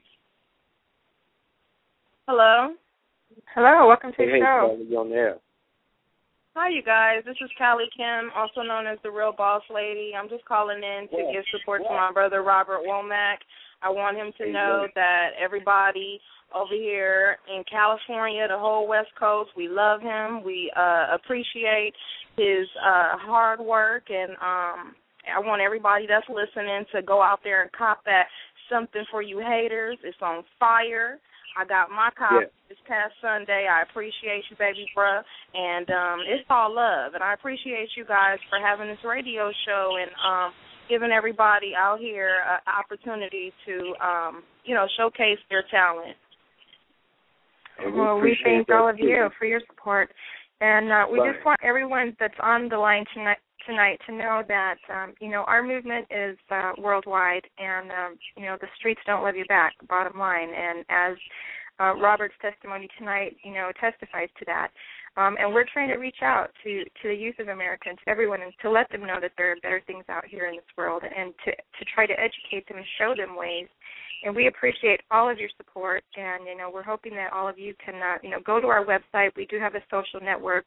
Hello. Hello. Welcome to the show. Hey, you on the air. Hi, you guys. This is Callie Kim, also known as the Real Boss Lady. I'm just calling in to give support to my brother, Robert Womack. I want him to know that everybody over here in California, the whole West Coast, we love him. We appreciate his hard work, and I want everybody that's listening to go out there and cop that Something for You Haters. It's on fire. I got my copy this past Sunday. I appreciate you, baby bruh, and it's all love. And I appreciate you guys for having this radio show and giving everybody out here an opportunity to, showcase their talent. Well, we thank all of you for your support. And we just want everyone that's on the line tonight to know that, our movement is worldwide, and, the streets don't love you back, bottom line. And as Robert's testimony tonight, testifies to that. And we're trying to reach out to the youth of America and to everyone and to let them know that there are better things out here in this world and to try to educate them and show them ways. And we appreciate all of your support, and, we're hoping that all of you can, go to our website. We do have a social network,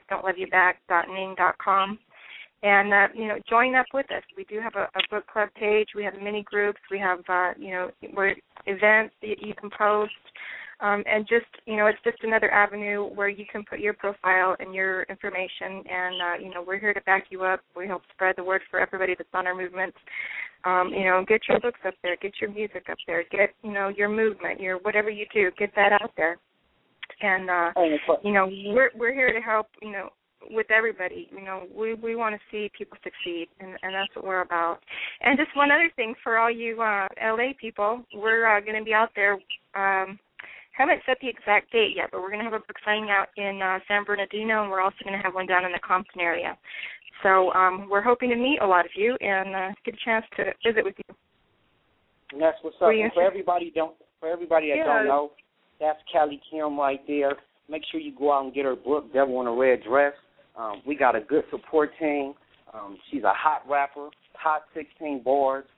streetsdon'tloveYouBack.ning.com. And, join up with us. We do have a book club page. We have mini groups. We have, we're events that you can post. And just, it's just another avenue where you can put your profile and your information. And, we're here to back you up. We help spread the word for everybody that's on our movements. Get your books up there. Get your music up there. Get, your movement, your whatever you do, get that out there. And, we're here to help, with everybody. We want to see people succeed, and that's what we're about. And just one other thing for all you LA people, we're going to be out there. Haven't set the exact date yet, but we're going to have a book signing out in San Bernardino, and we're also going to have one down in the Compton area. So we're hoping to meet a lot of you and get a chance to visit with you. And that's what's up. For everybody that don't know, that's Callie Kim right there. Make sure you go out and get her book, Devil in a Red Dress. We got a good support team. She's a hot rapper, hot 16 boards.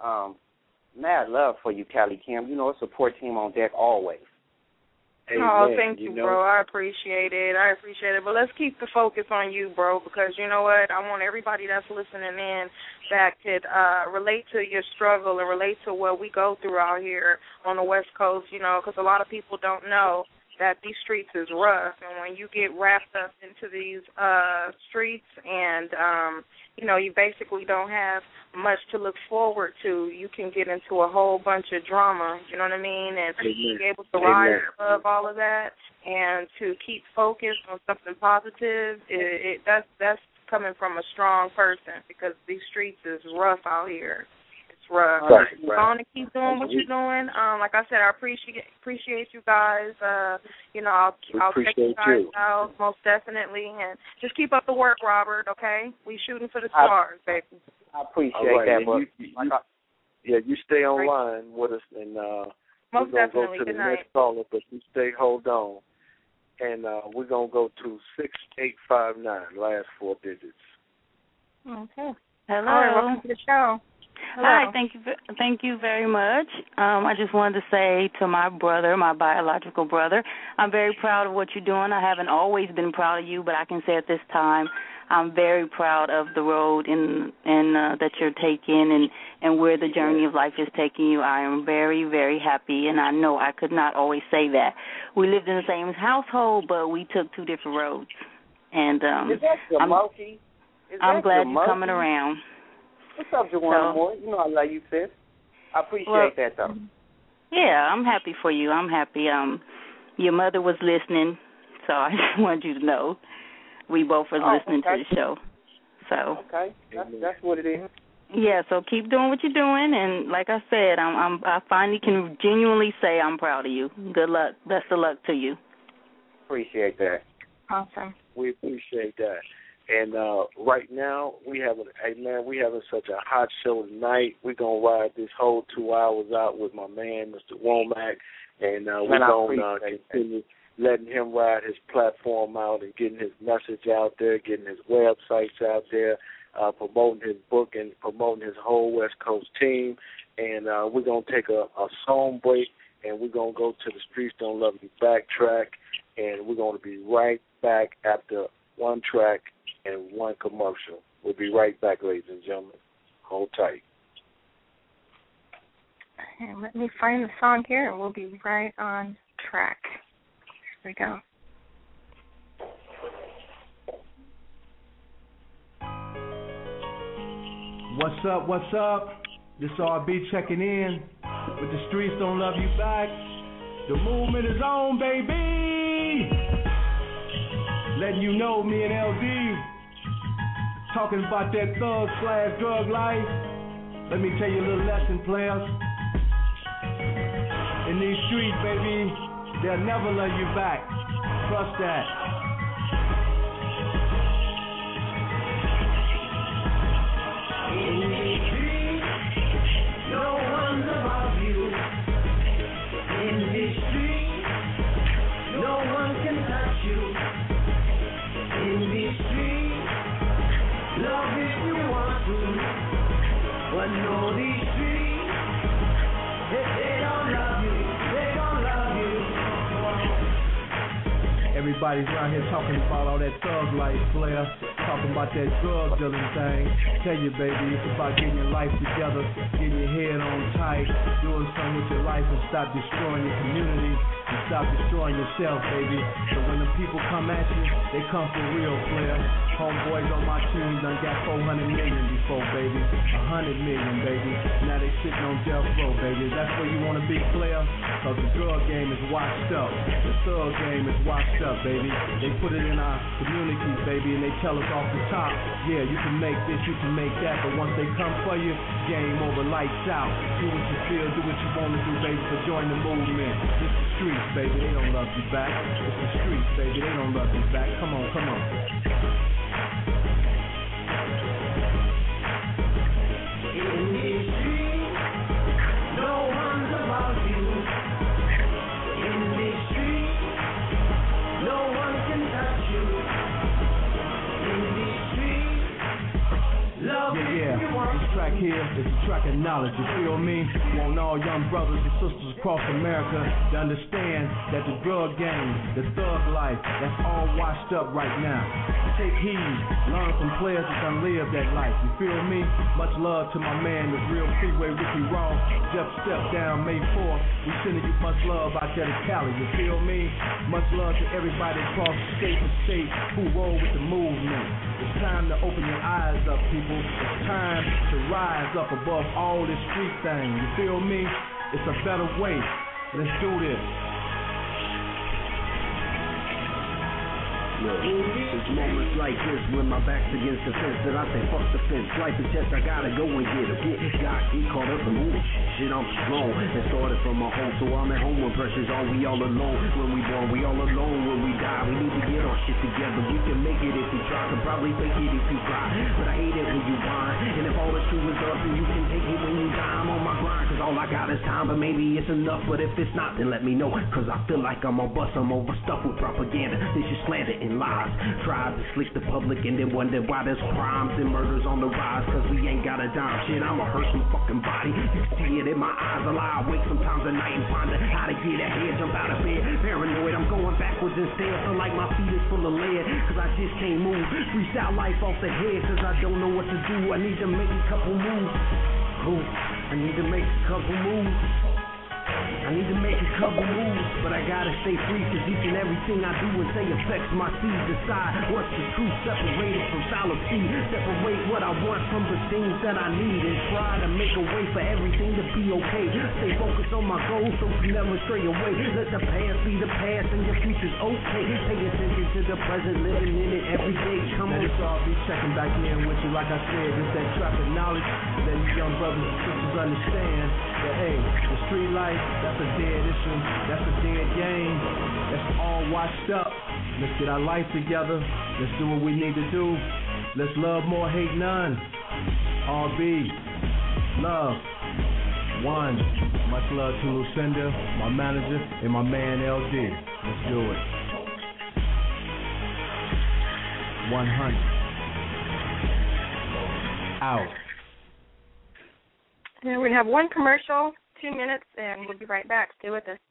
Mad love for you, Callie Kim. A support team on deck always. Oh, thank you, bro. I appreciate it. But let's keep the focus on you, bro, because you know what? I want everybody that's listening in that could relate to your struggle and relate to what we go through out here on the West Coast, because a lot of people don't know that these streets is rough, and when you get wrapped up into these streets and, you basically don't have much to look forward to, you can get into a whole bunch of drama, you know what I mean, and be able to rise above all of that and to keep focused on something positive, that's coming from a strong person, because these streets is rough out here. Rough. Right. Go on and keep doing what you're doing. Like I said, I appreciate you guys. I'll check you guys out most definitely, and just keep up the work, Robert. Okay, we shooting for the stars, baby. I appreciate that, but you stay online with us, and most we're definitely. Go to the next caller, but you hold on, and we're gonna go to 6859, last 4 digits. Okay. Hello. All right, welcome to the show. Hello. Hi, thank you very much. I just wanted to say to my brother, my biological brother, I'm very proud of what you're doing. I haven't always been proud of you, but I can say at this time I'm very proud of the road and that you're taking and where the journey of life is taking you. I am very, very happy, and I know I could not always say that. We lived in the same household, but we took two different roads. And I'm glad you're coming around. What's up, Juwan Moore? You know I love you, sis. I appreciate that, though. Yeah, I'm happy for you. I'm happy. Your mother was listening, so I just wanted you to know. We both were listening to the show. So okay, that's what it is. Yeah, so keep doing what you're doing, and like I said, I finally can genuinely say I'm proud of you. Good luck, best of luck to you. Appreciate that. Awesome. We appreciate that. And right now we having such a hot show tonight. We're gonna ride this whole 2 hours out with my man, Mr. Womack, and we're gonna continue letting him ride his platform out and getting his message out there, getting his websites out there, promoting his book and promoting his whole West Coast team. And we're going to take a song break, and we're going to go to the Streets Don't Love You backtrack, and we're going to be right back after one track and one commercial. We'll be right back, ladies and gentlemen. Hold tight. And let me find the song here, and we'll be right on track. Here we go. What's up, what's up? This RB checking in with the Streets Don't Love You Back. The movement is on, baby. Letting you know, me and LD talking about that thug/drug life. Let me tell you a little lesson, players. In these streets, baby, they'll never love you back. Trust that. In these streets, no one's above you. In these streets, no one can touch you. In these streets, love if you want to. But no, these streets, they don't love you. They don't love you. Everybody's around here talking about all that thug life, player. Talking about that drug dealing thing. Tell you, baby, it's about getting your life together, getting your head on tight, doing something with your life, and stop destroying your community and stop destroying yourself, baby. So when the people come at you, they come for real, player. Homeboys on my team done got 400 million before, baby. 100 million, baby. Now they sitting on death row, baby. That's where you want to be, player? Because the drug game is washed up. The thug game is washed up, baby. They put it in our communities, baby, and they tell us off the top, yeah, you can make this, you can make that, but once they come for you, game over, lights out. Do what you feel, do what you want to do, baby, but join the movement. It's the streets, baby, they don't love you back. It's the streets, baby, they don't love you back. Come on, come on. In these streets, no one's above you. In these streets, no one can touch you. In these streets, love yeah. This track here is a track of knowledge, you feel me? Want all young brothers and sisters across America to understand that the drug game, the thug life, that's all washed up right now. Take heed, learn from players that done live that life, you feel me? Much love to my man, the real Freeway Ricky Ross. Jeff Step Down May 4th. We sending you much love out there to Cali, you feel me? Much love to everybody across state to state who roll with the movement. It's time to open your eyes up, people. It's time to rise up above all this street thing, you feel me? It's a better way. Let's do this. Look, it's moments like this when my back's against the fence that I say fuck the fence. Life is test, I gotta go and get a bit. Get caught up in moving shit, I'm strong. It started from my home, so I'm at home when pressure's on. We all alone when we born, we all alone when we die. We need to get our shit together. We can make it if we try, can probably fake it if you try. But I hate it when you whine. And if all the true is up, then you can take it when you die. I'm on my grind, cause all I got is time. But maybe it's enough, but if it's not, then let me know. Cause I feel like I'm on bust, I'm overstuffed with propaganda. This is slander and lies. Tries to slick the public and then wonder why there's crimes and murders on the rise. Cause we ain't got got a dime. Shit, I'ma hurt some fucking body. You see it in my eyes, I lie awake sometimes at night and ponder how to get ahead, jump out of bed. Paranoid, I'm going backwards instead. Feel like my feet is full of lead, cause I just can't move. Freestyle life off the head, cause I don't know what to do. I need to make a couple moves. I need to make a couple moves. I need to make a couple moves, but I gotta stay free, cause each and everything I do and say affects my seed. Decide what's the truth, separated from fallacy. Separate what I want from the things that I need, and try to make a way for everything to be okay. Stay focused on my goals so you never stray away. Let the past be the past and your future's okay. Pay attention to the present, living in it every day. Come on, so I'll be checking back in with you, like I said. It's that traffic knowledge that you young brothers and sisters understand that, hey, the street life, that's a dead issue, that's a dead game, that's all washed up. Let's get our life together, let's do what we need to do. Let's love more, hate none. RB, love, one. Much love to Lucinda, my manager, and my man LD. Let's do it. 100. Out. And we're going to have one commercial, 2 minutes, and we'll be right back. Stay with us.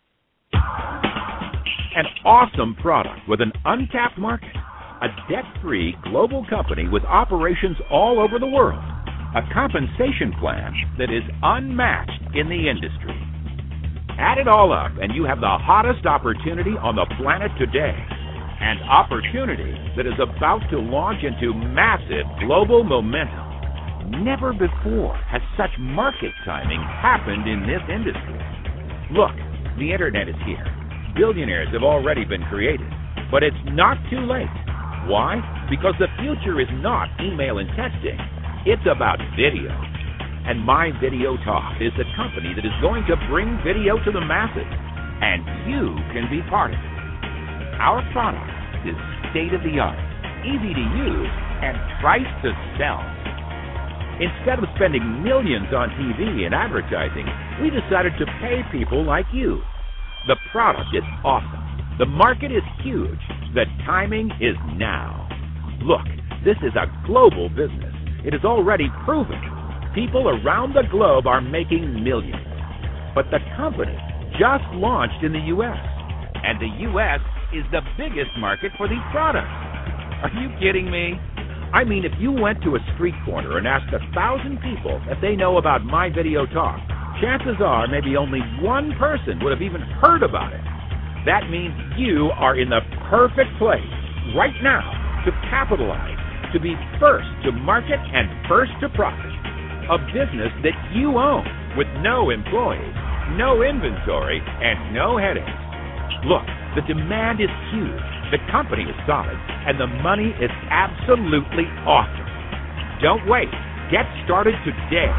An awesome product with an untapped market. A debt-free global company with operations all over the world. A compensation plan that is unmatched in the industry. Add it all up and you have the hottest opportunity on the planet today. An opportunity that is about to launch into massive global momentum. Never before has such market timing happened in this industry. Look, the internet is here. Billionaires have already been created, but it's not too late. Why? Because the future is not email and texting. It's about video. And My Video Talk is the company that is going to bring video to the masses, and you can be part of it. Our product is state-of-the-art, easy to use, and priced to sell. Instead of spending millions on TV and advertising, we decided to pay people like you. The product is awesome. The market is huge. The timing is now. Look, this is a global business. It is already proven. People around the globe are making millions. But the company just launched in the U.S., and the U.S. is the biggest market for these products. Are you kidding me? I mean, if you went to a street corner and asked 1,000 people if they know about My Video Talk, chances are maybe only one person would have even heard about it. That means you are in the perfect place right now to capitalize, to be first to market and first to profit. A business that you own with no employees, no inventory, and no headaches. Look, the demand is huge. The company is solid, and the money is absolutely awesome. Don't wait. Get started today.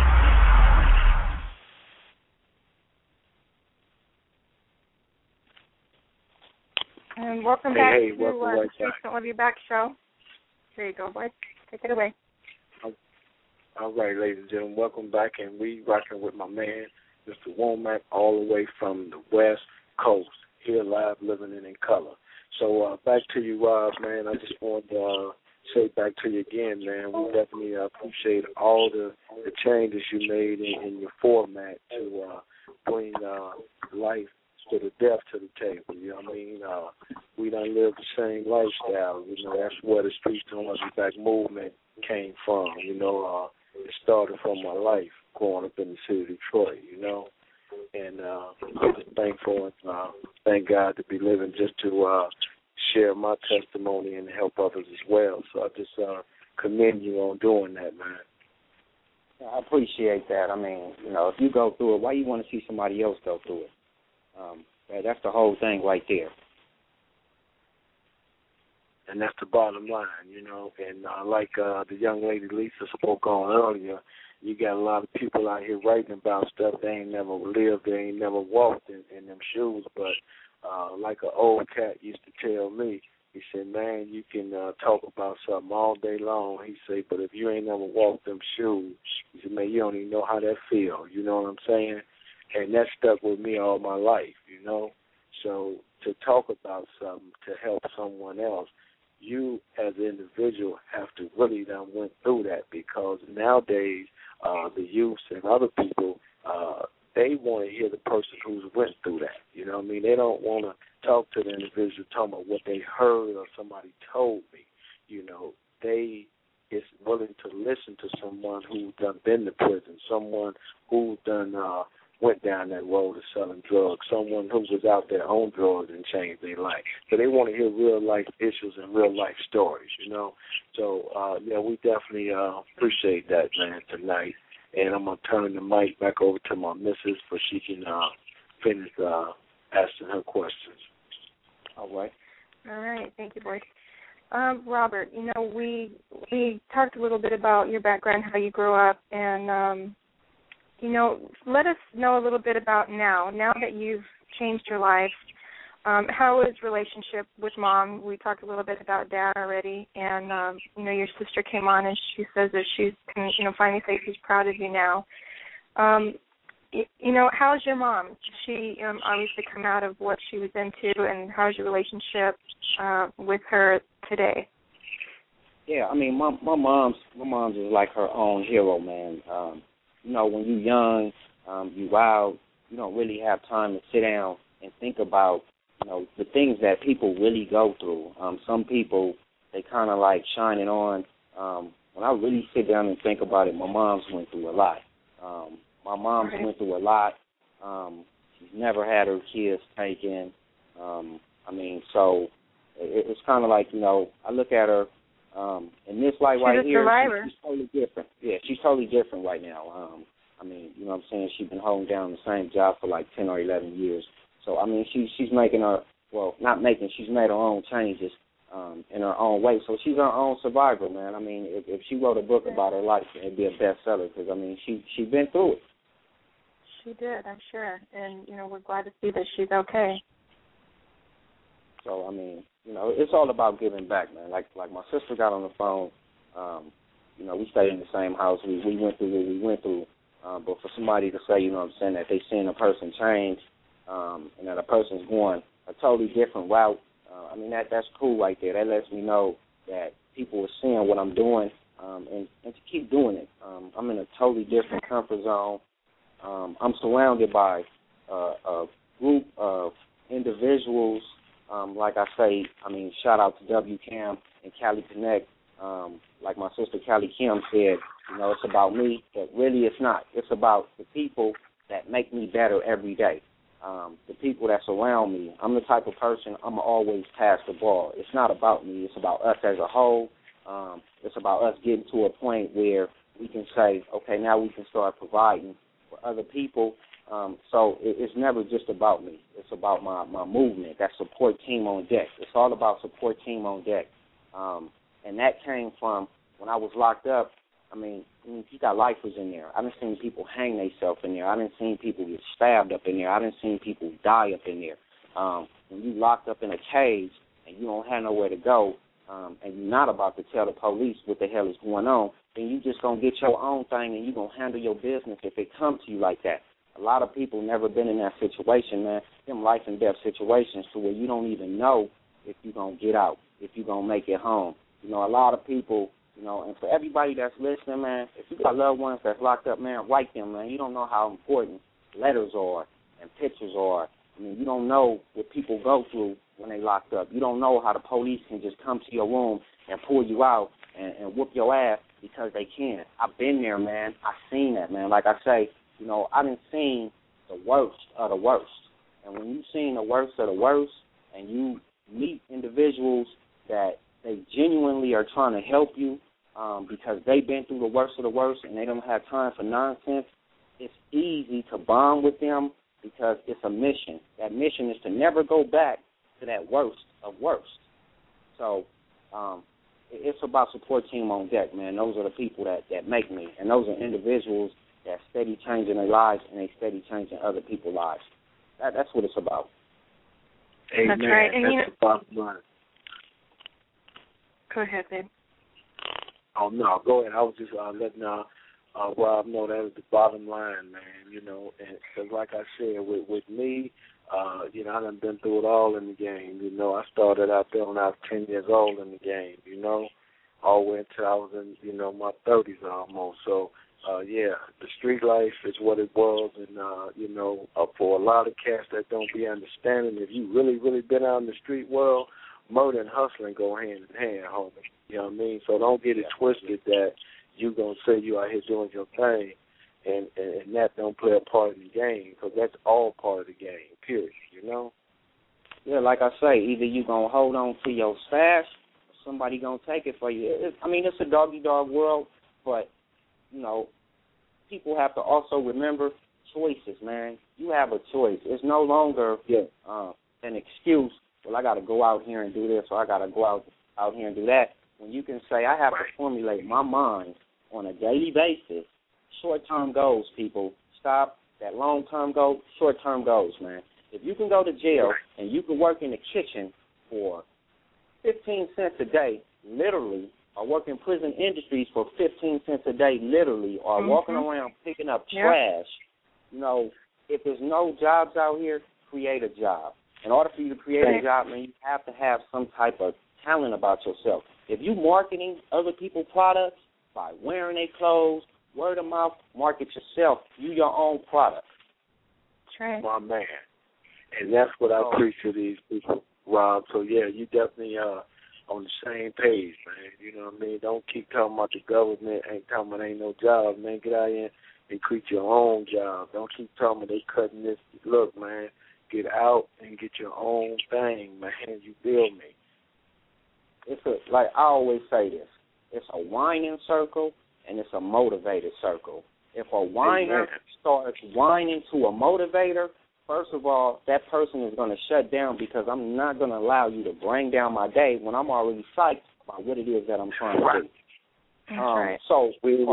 And welcome back to the Streets Don't Love You Back show. There you go, boy. Take it away. All right, ladies and gentlemen, welcome back, and we rocking with my man, Mr. Womack, all the way from the West Coast, here live, living in color. So back to you, Rob, man. I just wanted to say back to you again, man. We definitely appreciate all the changes you made in your format to bring life to the death to the table. You know what I mean? We done lived the same lifestyle. You know, that's where the Streets Don't Love You Back movement came from. You know, it started from my life growing up in the city of Detroit, you know. And I'm just thankful and thank God to be living just to share my testimony and help others as well. So I just commend you on doing that, man. I appreciate that. I mean, you know, if you go through it, why you want to see somebody else go through it? That's the whole thing right there. And that's the bottom line, you know. And like the young lady Lisa spoke on earlier, you got a lot of people out here writing about stuff they ain't never lived, they ain't never walked in them shoes. But like an old cat used to tell me, he said, man, you can talk about something all day long. He said, but if you ain't never walked them shoes, he said, man, you don't even know how that feel. You know what I'm saying? And that stuck with me all my life, you know. So to talk about something to help someone else, you as an individual have to really done went through that, because nowadays the youth and other people, they want to hear the person who's went through that. You know what I mean? They don't want to talk to the individual talking about what they heard or somebody told me. You know, they is willing to listen to someone who's done been to prison, someone who's done went down that road of selling drugs, someone who was out there on drugs and changed their life. So they want to hear real life issues and real life stories, you know. So yeah, we definitely appreciate that, man, tonight. And I'm gonna turn the mic back over to my missus for she can finish asking her questions. All right. All right. Thank you, Boyd. Robert, you know, we talked a little bit about your background, how you grew up, and you know, let us know a little bit about now that you've changed your life. How is relationship with Mom? We talked a little bit about Dad already, and you know, your sister came on and she says that she's, you know, finally say she's proud of you now. You know, how's your mom? She obviously come out of what she was into, and how's your relationship with her today? Yeah, I mean, my mom's is like her own hero, man. You know, when you're young, you wild, you don't really have time to sit down and think about, you know, the things that people really go through. Some people, they kind of like shining on. When I really sit down and think about it, my mom's went through a lot. My mom's went through a lot. She's never had her kids taken. I mean, so it's kind of like, you know, I look at her in this light right here, she's totally different. Yeah, she's totally different right now. I mean, you know what I'm saying? She's been holding down the same job for like 10 or 11 years. So, I mean, she's making her, well, not making, she's made her own changes in her own way. So she's her own survivor, man. I mean, if she wrote a book about her life, it'd be a bestseller because, I mean, she's been through it. She did, I'm sure. And, you know, we're glad to see that she's okay. So, I mean, you know, it's all about giving back, man. Like my sister got on the phone. You know, we stayed in the same house. We went through what we went through. But for somebody to say, you know what I'm saying, that they seen a person change and that a person's going a totally different route, I mean, that's cool right there. That lets me know that people are seeing what I'm doing and to keep doing it. I'm in a totally different comfort zone. I'm surrounded by a group of individuals. Like I say, I mean, shout out to WCAM and Cali Connect. Like my sister Cali Kim said, you know, it's about me, but really it's not. It's about the people that make me better every day, the people that surround me. I'm the type of person, I'm always pass the ball. It's not about me. It's about us as a whole. It's about us getting to a point where we can say, okay, now we can start providing for other people. So it's never just about me. It's about my movement, that support team on deck. It's all about support team on deck. And that came from when I was locked up. I mean, you got lifers in there. I done seen people hang themselves in there. I done seen people get stabbed up in there. I done seen people die up in there. When you locked up in a cage and you don't have nowhere to go, and you're not about to tell the police what the hell is going on, then you just going to get your own thing and you're going to handle your business if it comes to you like that. A lot of people never been in that situation, man, them life and death situations to where you don't even know if you're going to get out, if you're going to make it home. You know, a lot of people, you know, and for everybody that's listening, man, if you got loved ones that's locked up, man, write them, man. You don't know how important letters are and pictures are. I mean, you don't know what people go through when they locked up. You don't know how the police can just come to your room and pull you out and whoop your ass because they can. I've been there, man. I've seen that, man. Like I say, you know, I done seen the worst of the worst. And when you've seen the worst of the worst and you meet individuals that they genuinely are trying to help you because they've been through the worst of the worst and they don't have time for nonsense, it's easy to bond with them because it's a mission. That mission is to never go back to that worst of worst. So it's about support team on deck, man. Those are the people that make me, and those are individuals that steady changing their lives and they steady changing other people's lives. That's what it's about. Amen. That's right. And that's the bottom line. Go ahead, babe. Oh, no, go ahead. I was just letting Rob know that was the bottom line, man, you know. And cause like I said, with me, You know, I done been through it all in the game. You know, I started out there when I was 10 years old in the game, you know, all the way until I was in, you know, my 30s almost. So, yeah, the street life is what it was. And, you know, for a lot of cats that don't be understanding, if you really, really been out in the street world, murder and hustling go hand in hand, homie. You know what I mean? So don't get it twisted that you going to say you out here doing your thing and that don't play a part in the game, because that's all part of the game, period, you know? Yeah, like I say, either you going to hold on to your stash or somebody going to take it for you. It's a dog-eat-dog world, but, you know, people have to also remember choices, man. You have a choice. It's no longer an excuse, well, I got to go out here and do this, or I got to go out here and do that. When you can say, I have to formulate my mind on a daily basis. Short-term goals, people. Stop that long-term goal, short-term goals, man. If you can go to jail and you can work in the kitchen for 15 cents a day, literally, or work in prison industries for 15 cents a day, literally, or walking around picking up trash, you know, if there's no jobs out here, create a job. In order for you to create a job, man, you have to have some type of talent about yourself. If you marketing other people's products by wearing their clothes, word of mouth, market yourself. You your own product. That's right. My man. And that's what I preach to these people, Rob. So, yeah, you definitely on the same page, man. You know what I mean? Don't keep talking about the government, ain't talking about ain't no job, man. Get out here and create your own job. Don't keep talking about they cutting this. Look, man, get out and get your own thing, man. You feel me? Like I always say this, it's a whining circle and it's a motivated circle. If a whiner starts whining to a motivator, first of all, that person is going to shut down, because I'm not going to allow you to bring down my day when I'm already psyched about what it is that I'm trying to do. So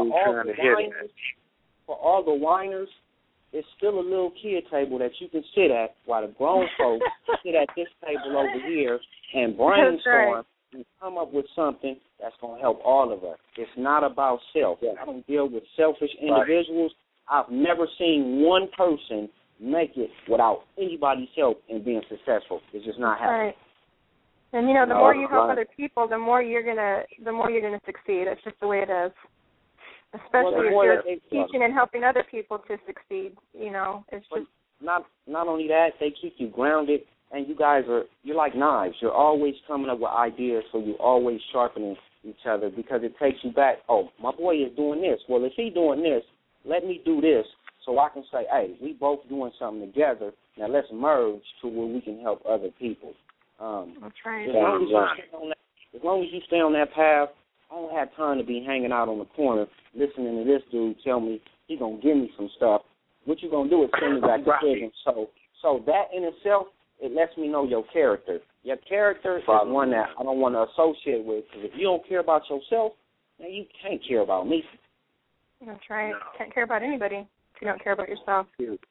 for all the whiners, it's still a little kid table that you can sit at while the grown folks sit at this table over here and brainstorm and come up with something that's going to help all of us. It's not about self. I don't deal with selfish individuals. I've never seen one person make it without anybody's help and being successful. It's just not happening. Right. And you know, the more you help other people, the more you're gonna succeed. It's just the way it is. Especially if you're teaching and helping other people to succeed. You know, it's just not only that, they keep you grounded. And you guys you're like knives. You're always coming up with ideas, so you're always sharpening each other, because it takes you back. Oh, my boy is doing this. Well, if he's doing this, let me do this, so I can say, hey, we both doing something together. Now let's merge to where we can help other people. That's right. As long as you stay on that path, I don't have time to be hanging out on the corner listening to this dude tell me he's going to give me some stuff. What you going to do is send me back to prison. So that in itself, it lets me know your character. Your character is one that I don't want to associate with, because if you don't care about yourself, then you can't care about me. That's right. No. Can't care about anybody if you don't care about yourself.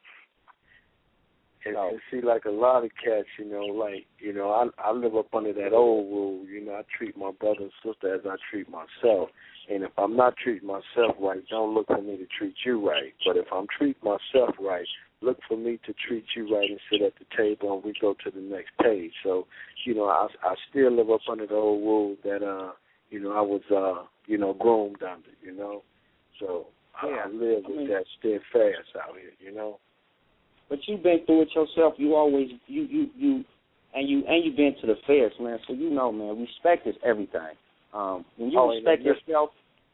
And see, like a lot of cats, you know, like, you know, I live up under that old rule. You know, I treat my brother and sister as I treat myself. And if I'm not treating myself right, don't look for me to treat you right. But if I'm treating myself right, look for me to treat you right and sit at the table and we go to the next page. So, you know, I still live up under the old rule that, you know, I was, you know, groomed under, you know. So I live with that steadfast out here, you know. But you've been through it yourself. You always you've been to the fairs, man. So you know, man, respect is everything. When you respect yourself,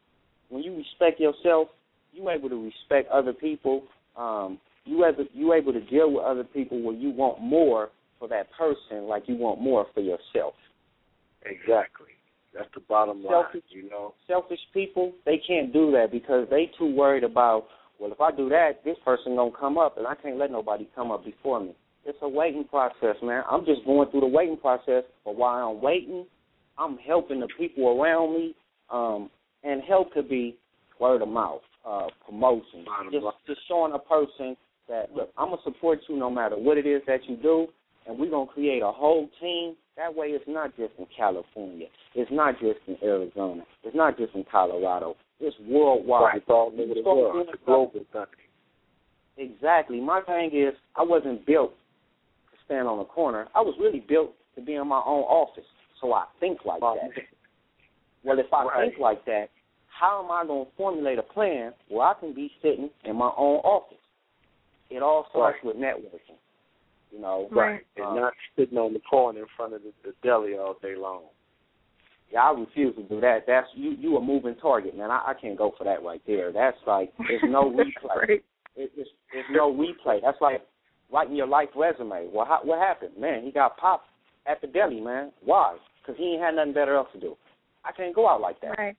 you able to respect other people. You able to deal with other people where you want more for that person, like you want more for yourself. Exactly. That's the bottom line. You know, selfish people, they can't do that because they too worried about, well, if I do that, this person gonna come up, and I can't let nobody come up before me. It's a waiting process, man. I'm just going through the waiting process, but while I'm waiting, I'm helping the people around me, and help could be word of mouth, promotion, just showing a person that, look, I'm going to support you no matter what it is that you do, and we're going to create a whole team. That way it's not just in California. It's not just in Arizona. It's not just in Colorado. It's worldwide. Right. It's all over the world. It's a global country. Exactly. My thing is, I wasn't built stand on the corner. I was really built to be in my own office, so I think like that. Well, if I think like that, how am I going to formulate a plan where I can be sitting in my own office? It all starts with networking, you know. Right, and not sitting on the corner in front of the deli all day long. Yeah, I refuse to do that. That's you a moving target, man. I can't go for that right there. That's like, there's no replay. There's no replay. That's like writing your life resume. Well, what happened? Man, he got popped at the deli, man. Why? Because he ain't had nothing better else to do. I can't go out like that. Right.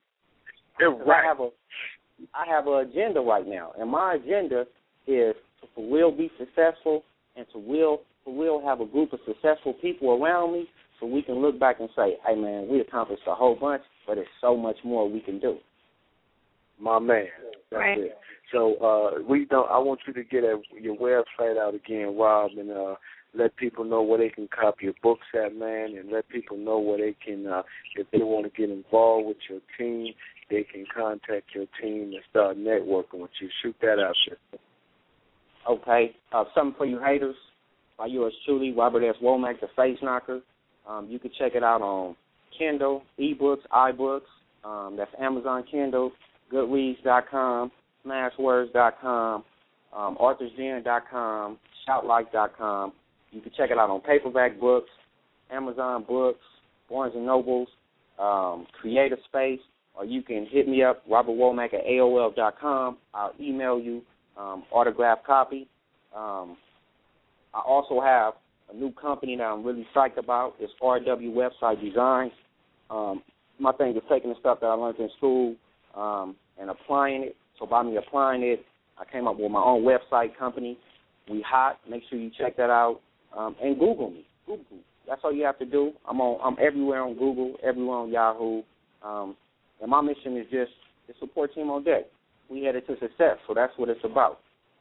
I have an agenda right now, and my agenda is to for real be successful and to for real have a group of successful people around me so we can look back and say, hey, man, we accomplished a whole bunch, but there's so much more we can do. My man. That's it. So I want you to get your website out again, Rob, and let people know where they can copy your books at, man, and let people know where they can, if they want to get involved with your team, they can contact your team and start networking with you. Shoot that out there. Okay. Something for you haters. By yours truly, Robert S. Womack, the Face Knocker. You can check it out on Kindle, eBooks, iBooks. That's Amazon Kindle, Goodreads.com, Smashwords.com, ArthursDen.com, Shoutlight.com. You can check it out on paperback books, Amazon Books, Barnes & Nobles, Creative Space, or you can hit me up, robertwomack at AOL.com. I'll email you autographed copy. I also have a new company that I'm really psyched about. It's RW Website Designs. My thing is taking the stuff that I learned in school and applying it. So by me applying it, I came up with my own website company. We hot. Make sure you check that out. And Google me. Google. That's all you have to do. I'm everywhere on Google, everywhere on Yahoo. And my mission is just the support team on deck. We headed to success, so that's what it's about.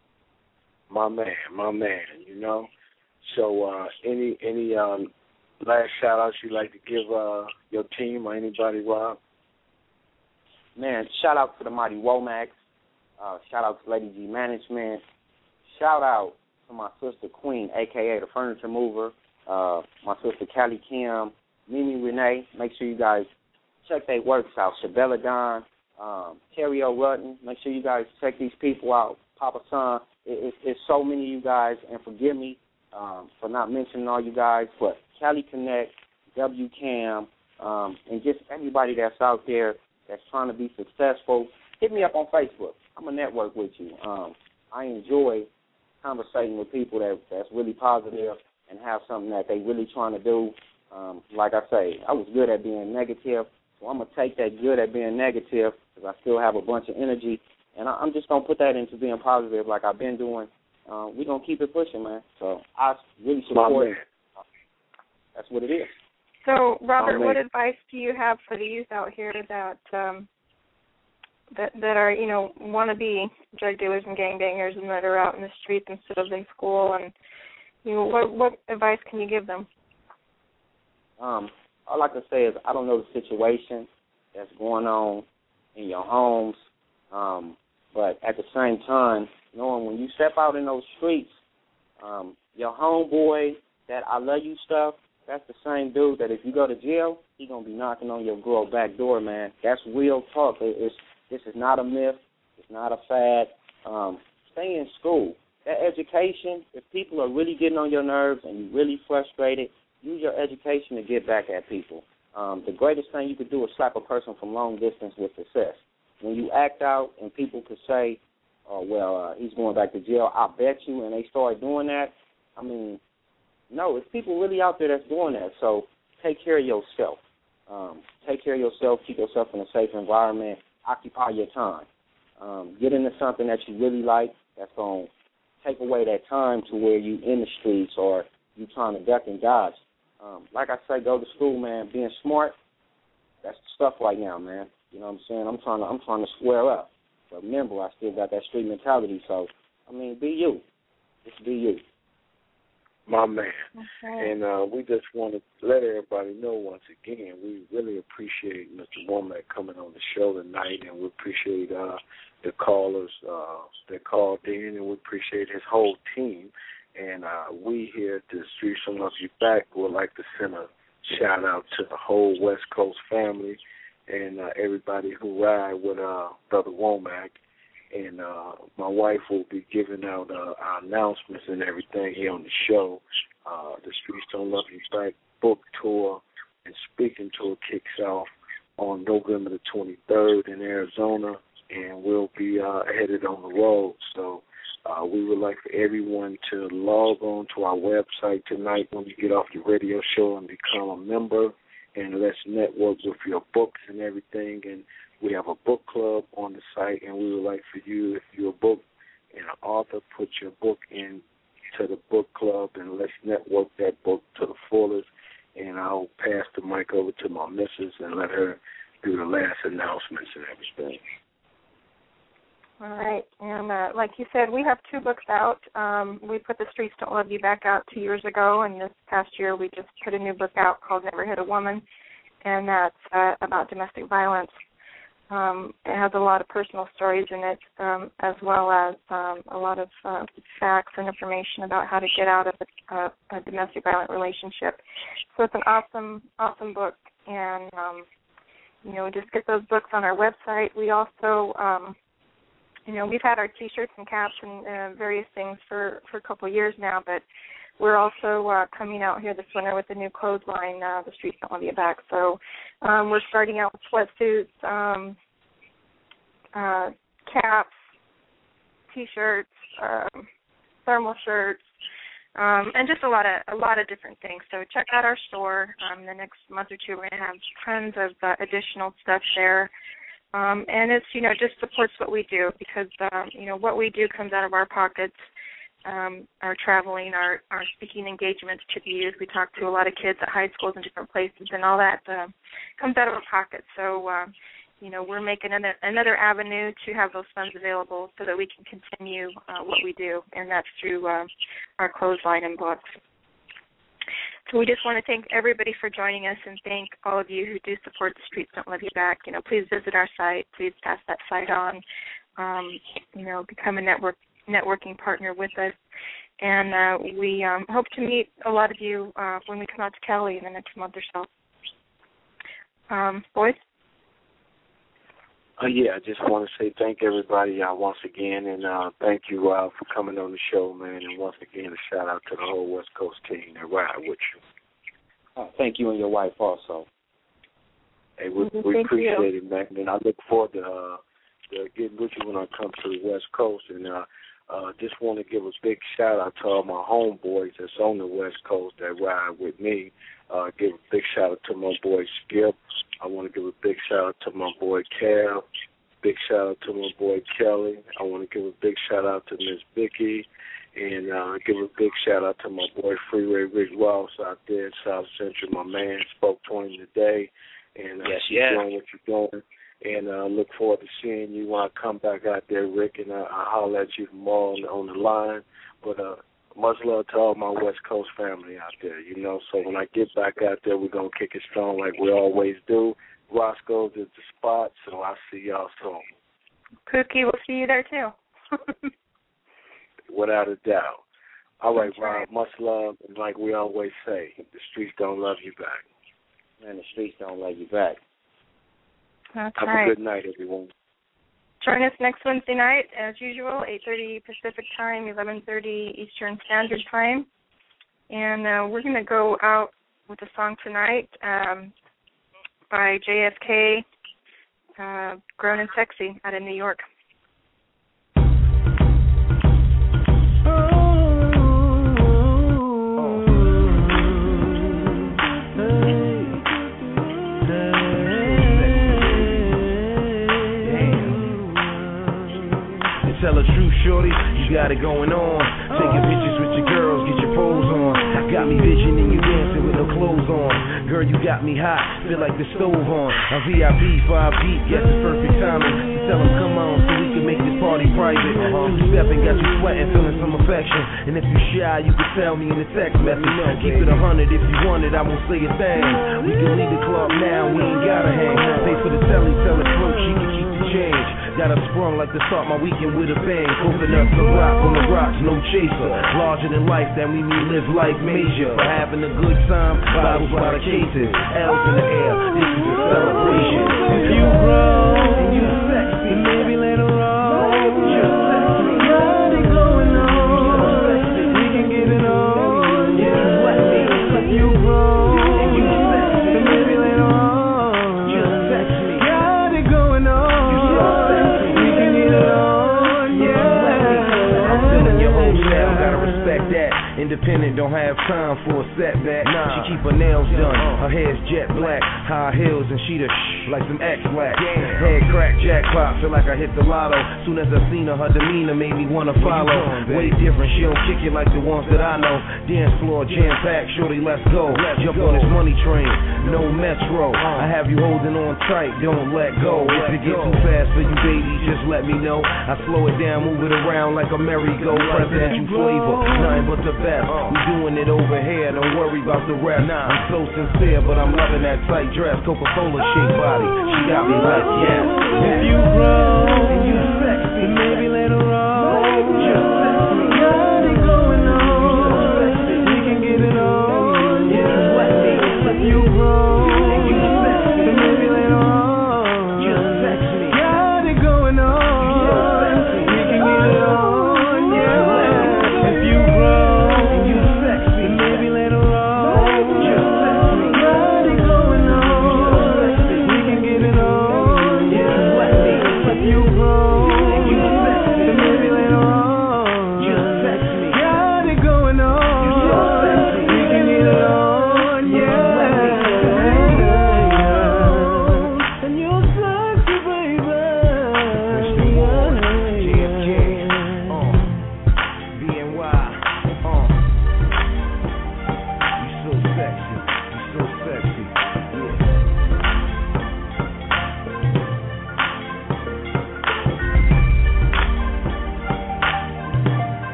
My man, you know. So any last shout-outs you'd like to give your team or anybody, Rob? Man, shout-out to the Mighty Womack. Shout-out to Lady G Management. Shout-out to my sister Queen, a.k.a. the Furniture Mover, my sister Callie Kim, Mimi Renee. Make sure you guys check their works out. Shabella Don, Terry O'Rutton. Make sure you guys check these people out. Papa Son. It's so many of you guys, and forgive me for not mentioning all you guys, but Cali Connect, WCAM, and just everybody that's out there that's trying to be successful, hit me up on Facebook. I'm going to network with you. I enjoy conversating with people that's really positive and have something that they really trying to do. Like I say, I was good at being negative, so I'm going to take that good at being negative because I still have a bunch of energy, and I'm just going to put that into being positive like I've been doing. We're going to keep it pushing, man. So I really support it. That's what it is. So, Robert, what advice do you have for the youth out here that are, you know, want to be drug dealers and gangbangers and that are out in the streets instead of in school? And, you know, what advice can you give them? All I can say is I don't know the situation that's going on in your homes, but at the same time, knowing when you step out in those streets, your homeboy, that I love you stuff, that's the same dude that if you go to jail, he's going to be knocking on your girl back door, man. That's real talk. This is not a myth. It's not a fad. Stay in school. That education, if people are really getting on your nerves and you're really frustrated, use your education to get back at people. The greatest thing you could do is slap a person from long distance with success. When you act out and people could say, he's going back to jail, I bet you, and they start doing that, I mean, no, it's people really out there that's doing that. So take care of yourself. Take care of yourself. Keep yourself in a safe environment. Occupy your time. Get into something that you really like that's going to take away that time to where you in the streets or you trying to duck and dodge. Like I say, go to school, man. Being smart, that's the stuff right now, man. You know what I'm saying? I'm trying to square up. But remember, I still got that street mentality. So, I mean, be you. Just be you. My man. Okay. And we just want to let everybody know once again, we really appreciate Mr. Womack coming on the show tonight, and we appreciate the callers that called in, and we appreciate his whole team. And we here at the Streets Don't Love You Back would like to send a shout-out to the whole West Coast family and everybody who ride with Brother Womack. And my wife will be giving out our announcements and everything here on the show. The Streets Don't Love You Back book tour and speaking tour kicks off on November the 23rd in Arizona, and we'll be headed on the road. So we would like for everyone to log on to our website tonight when you get off the radio show and become a member, and let's network with your books and everything. And we have a book club on the site, and we would like for you, if you're a book and an author, put your book into the book club, and let's network that book to the fullest. And I'll pass the mic over to my missus and let her do the last announcements and everything. All right. And like you said, we have 2 books out. We put The Streets Don't Love You Back out 2 years ago, and this past year we just put a new book out called Never Hit a Woman, and that's about domestic violence. It has a lot of personal stories in it, as well as a lot of facts and information about how to get out of a domestic violent relationship. So it's an awesome, awesome book. And, just get those books on our website. We also, we've had our T-shirts and caps and various things for a couple of years now, but we're also coming out here this winter with a new clothesline, The Streets Don't Love You Back. So we're starting out with sweatsuits, caps, T-shirts, thermal shirts, and just a lot of different things. So check out our store. The next month or 2, we're going to have tons of additional stuff there. And it's, just supports what we do, because, what we do comes out of our pockets. Our traveling, our speaking engagements to the youth. We talk to a lot of kids at high schools and different places, and all that comes out of our pockets. So, we're making another avenue to have those funds available so that we can continue what we do, and that's through our clothesline and books. So we just want to thank everybody for joining us, and thank all of you who do support The Streets Don't Love You Back. Please visit our site. Please pass that site on. Become a networking partner with us, and we hope to meet a lot of you when we come out to Cali in the next month or so. Boys? I just want to say thank everybody once again, and thank you for coming on the show, man, and once again a shout-out to the whole West Coast team that ride with you. Thank you and your wife also. Hey, we appreciate it, man, and I look forward to getting with you when I come to the West Coast, and just want to give a big shout-out to all my homeboys that's on the West Coast that ride with me. Give a big shout-out to my boy Skip. I want to give a big shout-out to my boy Cal. Big shout-out to my boy Kelly. I want to give a big shout-out to Miss Vicky. And give a big shout-out to my boy Freeway Rick Ross out there in South Central. My man spoke to him today. And keep doing what you're doing. And look forward to seeing you when I come back out there, Rick, and I'll holler at you tomorrow on the line. But much love to all my West Coast family out there, So when I get back out there, we're going to kick it strong like we always do. Roscoe's is the spot, so I'll see y'all soon. Pookie, we'll see you there, too. Without a doubt. All right, Rob, much love. And like we always say, the streets don't love you back. Man, the streets don't love you back. That's Have right. a good night, everyone. Join us next Wednesday night, as usual, 8:30 Pacific Time, 11:30 Eastern Standard Time. And we're going to go out with a song tonight by JFK, Grown and Sexy, out of New York. Tell the truth, shorty, you got it going on. Taking pictures with your girls, get your pose on. Got me visioning you dancing with no clothes on. Girl, you got me hot, feel like the stove on. A VIP, 5 deep, yes, it's perfect timing. You tell them come on so we can make this party private. Stepping got you sweating, feeling some affection. And if you shy, you can tell me in the text message. Keep it 100 if you want it, I won't say a thing. We can leave the club now, we ain't gotta hang. Pay for the telly, tell her clerk she can keep the change. Got her sprung like to start my weekend with a bang. Coconuts, the rock on the rocks, no chaser. Larger than life, that we need live life major. For having a good time, bottles by the cases. L's in the air, this is a celebration. If you grow and you sexy, maybe later on, just text me. Got it going on, so sexy, we can get it on. Yeah, let me. If you grow and you sexy, maybe later on, just text me. Got it going on, so sexy, we can get it on. Yeah, I'm feeling your whole style, gotta respect that. Independent, don't have time for a setback. She keep her nails done, her hair's jet black, high heels, and she the like some X-Black. Head crack, jackpot, feel like I hit the lotto. Soon as I seen her, her demeanor made me wanna follow. Way different, she don't kick it like the ones that I know. Dance floor, jam-packed, shorty, let's go. Jump on this money train, no metro. I have you holding on tight, don't let go. If it get too fast for you, baby, just let me know. I slow it down, move it around like a merry-go. Presidential flavor, nothing but the best. We doing it over here, don't worry about the rest. I'm so sincere, but I'm loving that tight dress. Coca-Cola shaped body, she got me like yes. If you grow and you